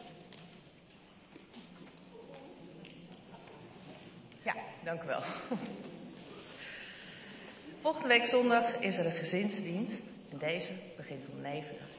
Ja, dank u wel. Volgende week zondag is er een gezinsdienst en deze begint om 9 uur.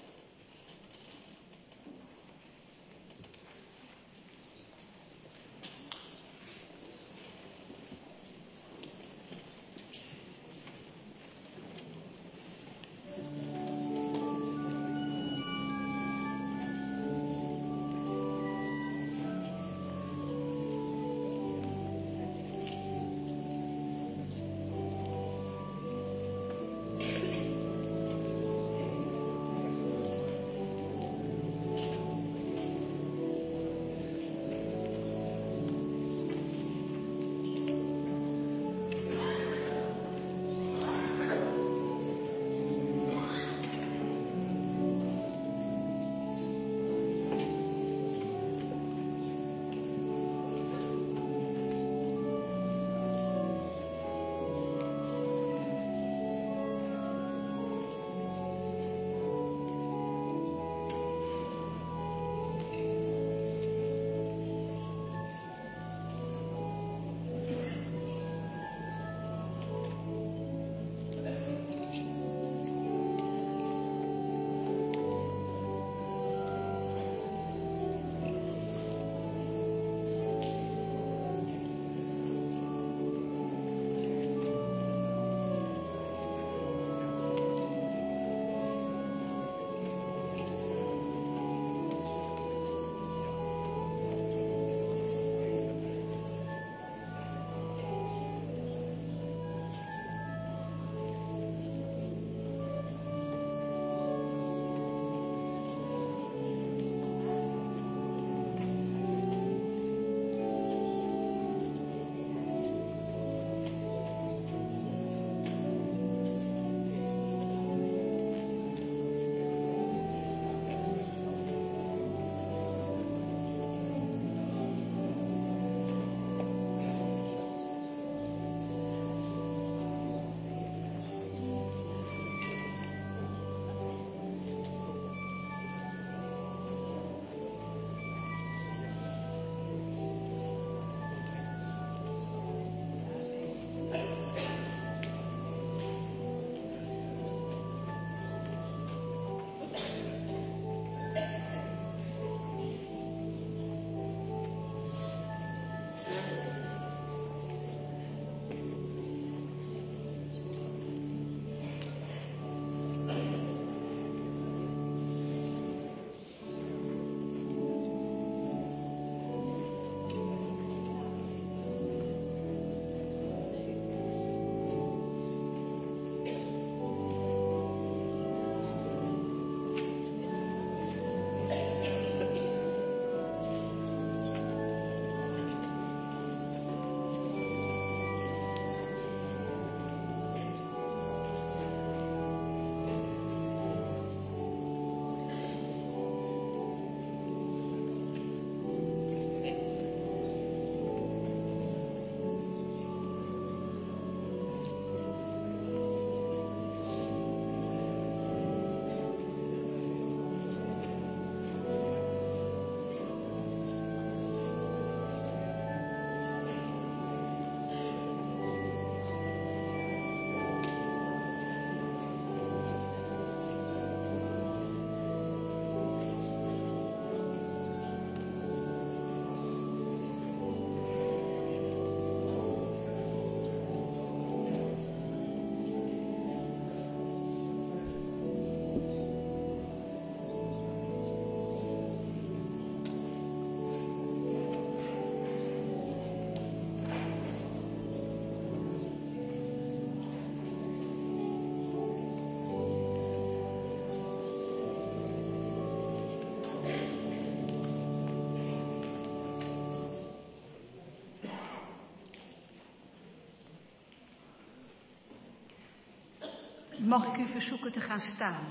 Mag ik u verzoeken te gaan staan?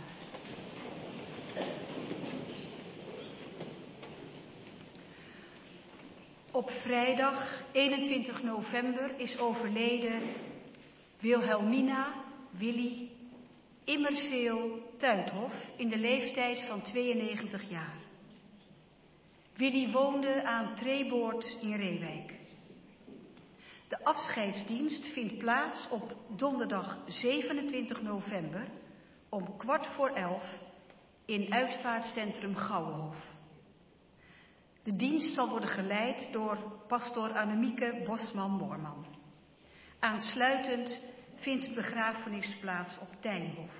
Op vrijdag 21 november is overleden Wilhelmina Willy Immerseel Tuithof in de leeftijd van 92 jaar. Willy woonde aan Treeboord in Reewijk. De afscheidsdienst vindt plaats op donderdag 27 november om 11:15 in uitvaartcentrum Gouwenhof. De dienst zal worden geleid door pastoor Annemieke Bosman-Moorman. Aansluitend vindt de begrafenis plaats op Tijnhof.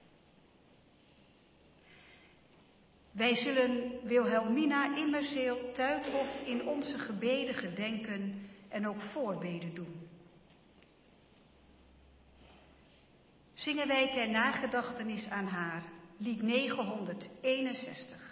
Wij zullen Wilhelmina Immerseel Tuithof in onze gebeden gedenken en ook voorbeden doen. Zingen wij ter nagedachtenis aan haar lied 961.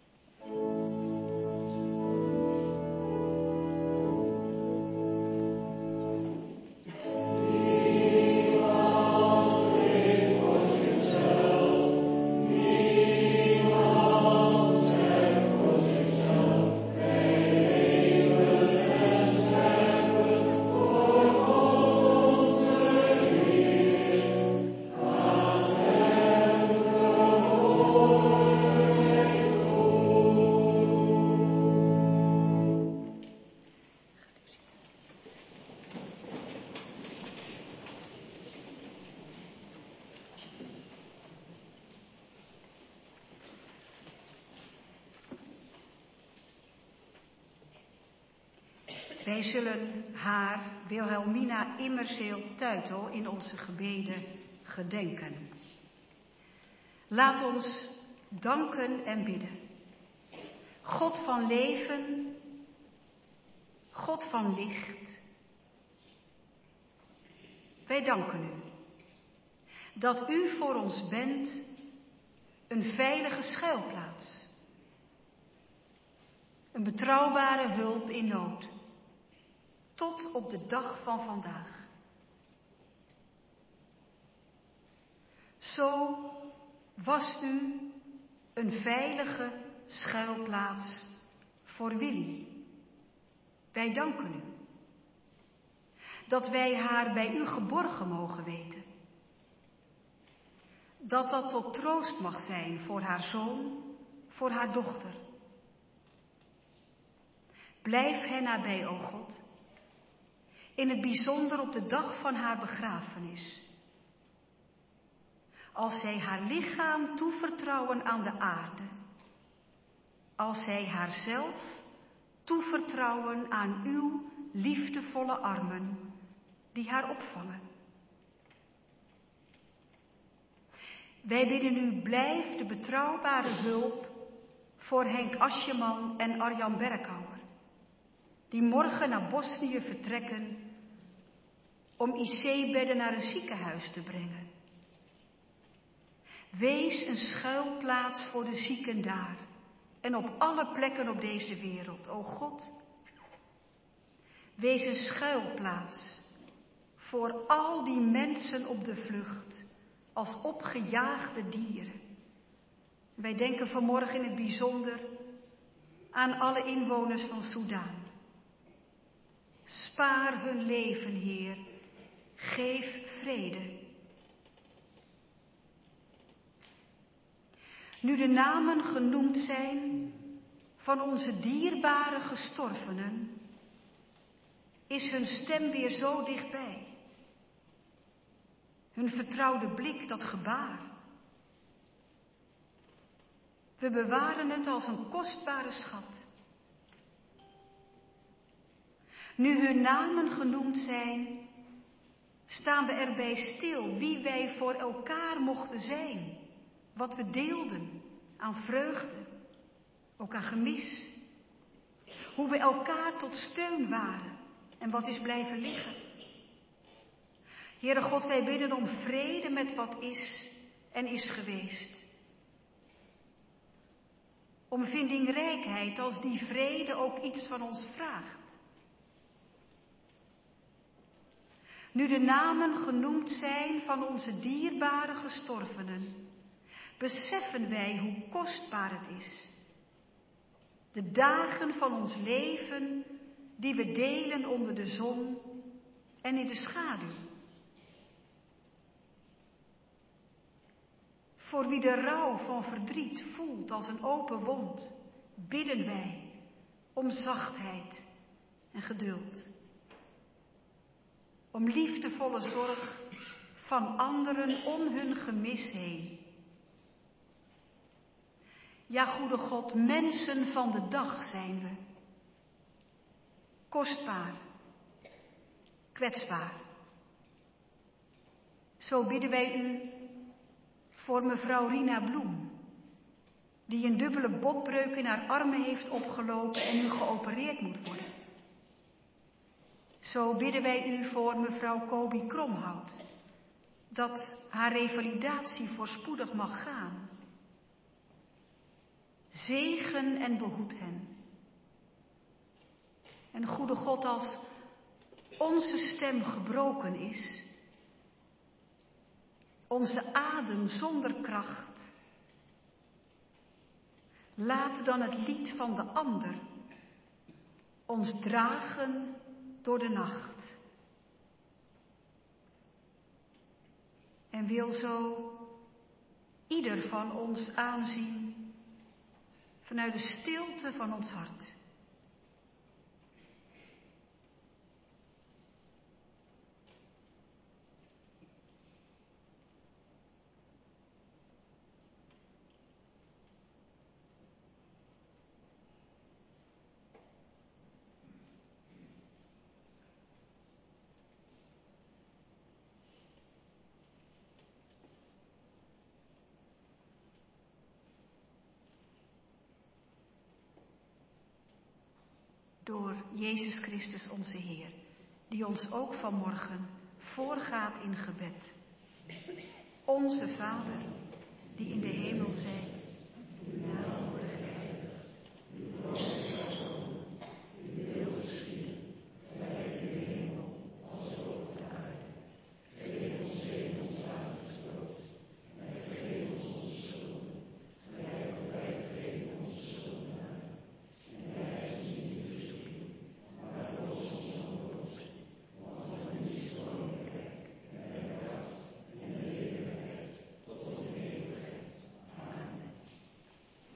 Wij zullen haar, Wilhelmina Immerseel Tuithof, in onze gebeden gedenken. Laat ons danken en bidden. God van leven, God van licht, wij danken u dat u voor ons bent een veilige schuilplaats, een betrouwbare hulp in nood. Tot op de dag van vandaag. Zo was u een veilige schuilplaats voor Willy. Wij danken u dat wij haar bij u geborgen mogen weten. Dat dat tot troost mag zijn voor haar zoon, voor haar dochter. Blijf hen nabij, o God. In het bijzonder op de dag van haar begrafenis. Als zij haar lichaam toevertrouwen aan de aarde. Als zij haarzelf toevertrouwen aan uw liefdevolle armen die haar opvangen. Wij bidden u, blijf de betrouwbare hulp voor Henk Asjeman en Arjan Berkhouwer, die morgen naar Bosnië vertrekken om IC-bedden naar een ziekenhuis te brengen. Wees een schuilplaats voor de zieken daar en op alle plekken op deze wereld, o God. Wees een schuilplaats voor al die mensen op de vlucht als opgejaagde dieren. Wij denken vanmorgen in het bijzonder aan alle inwoners van Soedan. Spaar hun leven, Heer. Geef vrede. Nu de namen genoemd zijn van onze dierbare gestorvenen, is hun stem weer zo dichtbij. Hun vertrouwde blik, dat gebaar. We bewaren het als een kostbare schat. Nu hun namen genoemd zijn, staan we erbij stil wie wij voor elkaar mochten zijn. Wat we deelden aan vreugde, ook aan gemis. Hoe we elkaar tot steun waren en wat is blijven liggen. Heere God, wij bidden om vrede met wat is en is geweest. Om vindingrijkheid als die vrede ook iets van ons vraagt. Nu de namen genoemd zijn van onze dierbare gestorvenen, beseffen wij hoe kostbaar het is. De dagen van ons leven die we delen onder de zon en in de schaduw. Voor wie de rouw van verdriet voelt als een open wond, bidden wij om zachtheid en geduld. Om liefdevolle zorg van anderen om hun gemis heen. Ja, goede God, mensen van de dag zijn we. Kostbaar, kwetsbaar. Zo bidden wij u voor mevrouw Rina Bloem, die een dubbele botbreuk in haar armen heeft opgelopen en nu geopereerd moet worden. Zo bidden wij u voor mevrouw Kobi Kromhout, dat haar revalidatie voorspoedig mag gaan. Zegen en behoed hen. En goede God, als onze stem gebroken is, onze adem zonder kracht, laat dan het lied van de ander ons dragen door de nacht. En wil zo ieder van ons aanzien vanuit de stilte van ons hart. Door Jezus Christus onze Heer, die ons ook vanmorgen voorgaat in gebed. Onze Vader, die in de hemel zijt, uw naam worden geheiligd, uw koninkrijk komen, uw wil geschieden, gelijk in de hemel als ook op de aarde. Geef ons heden ons dagelijks brood en vergeef ons onze schulden, gelijk ook wij vergeven onze schuldenaren. En leid ons niet in verzoeking, maar verlos ons van de boze. Want van u is het koninkrijk en de kracht en de heerlijkheid tot in eeuwigheid. Amen.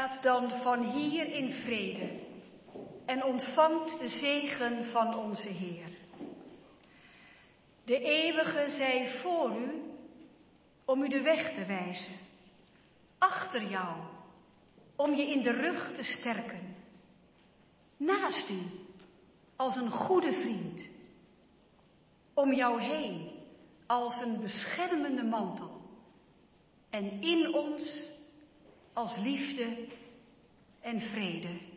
Gaat dan van hier in vrede en ontvangt de zegen van onze Heer. De Eeuwige zij voor u om u de weg te wijzen, achter jou om je in de rug te sterken, naast u als een goede vriend, om jou heen als een beschermende mantel en in ons als liefde en vrede.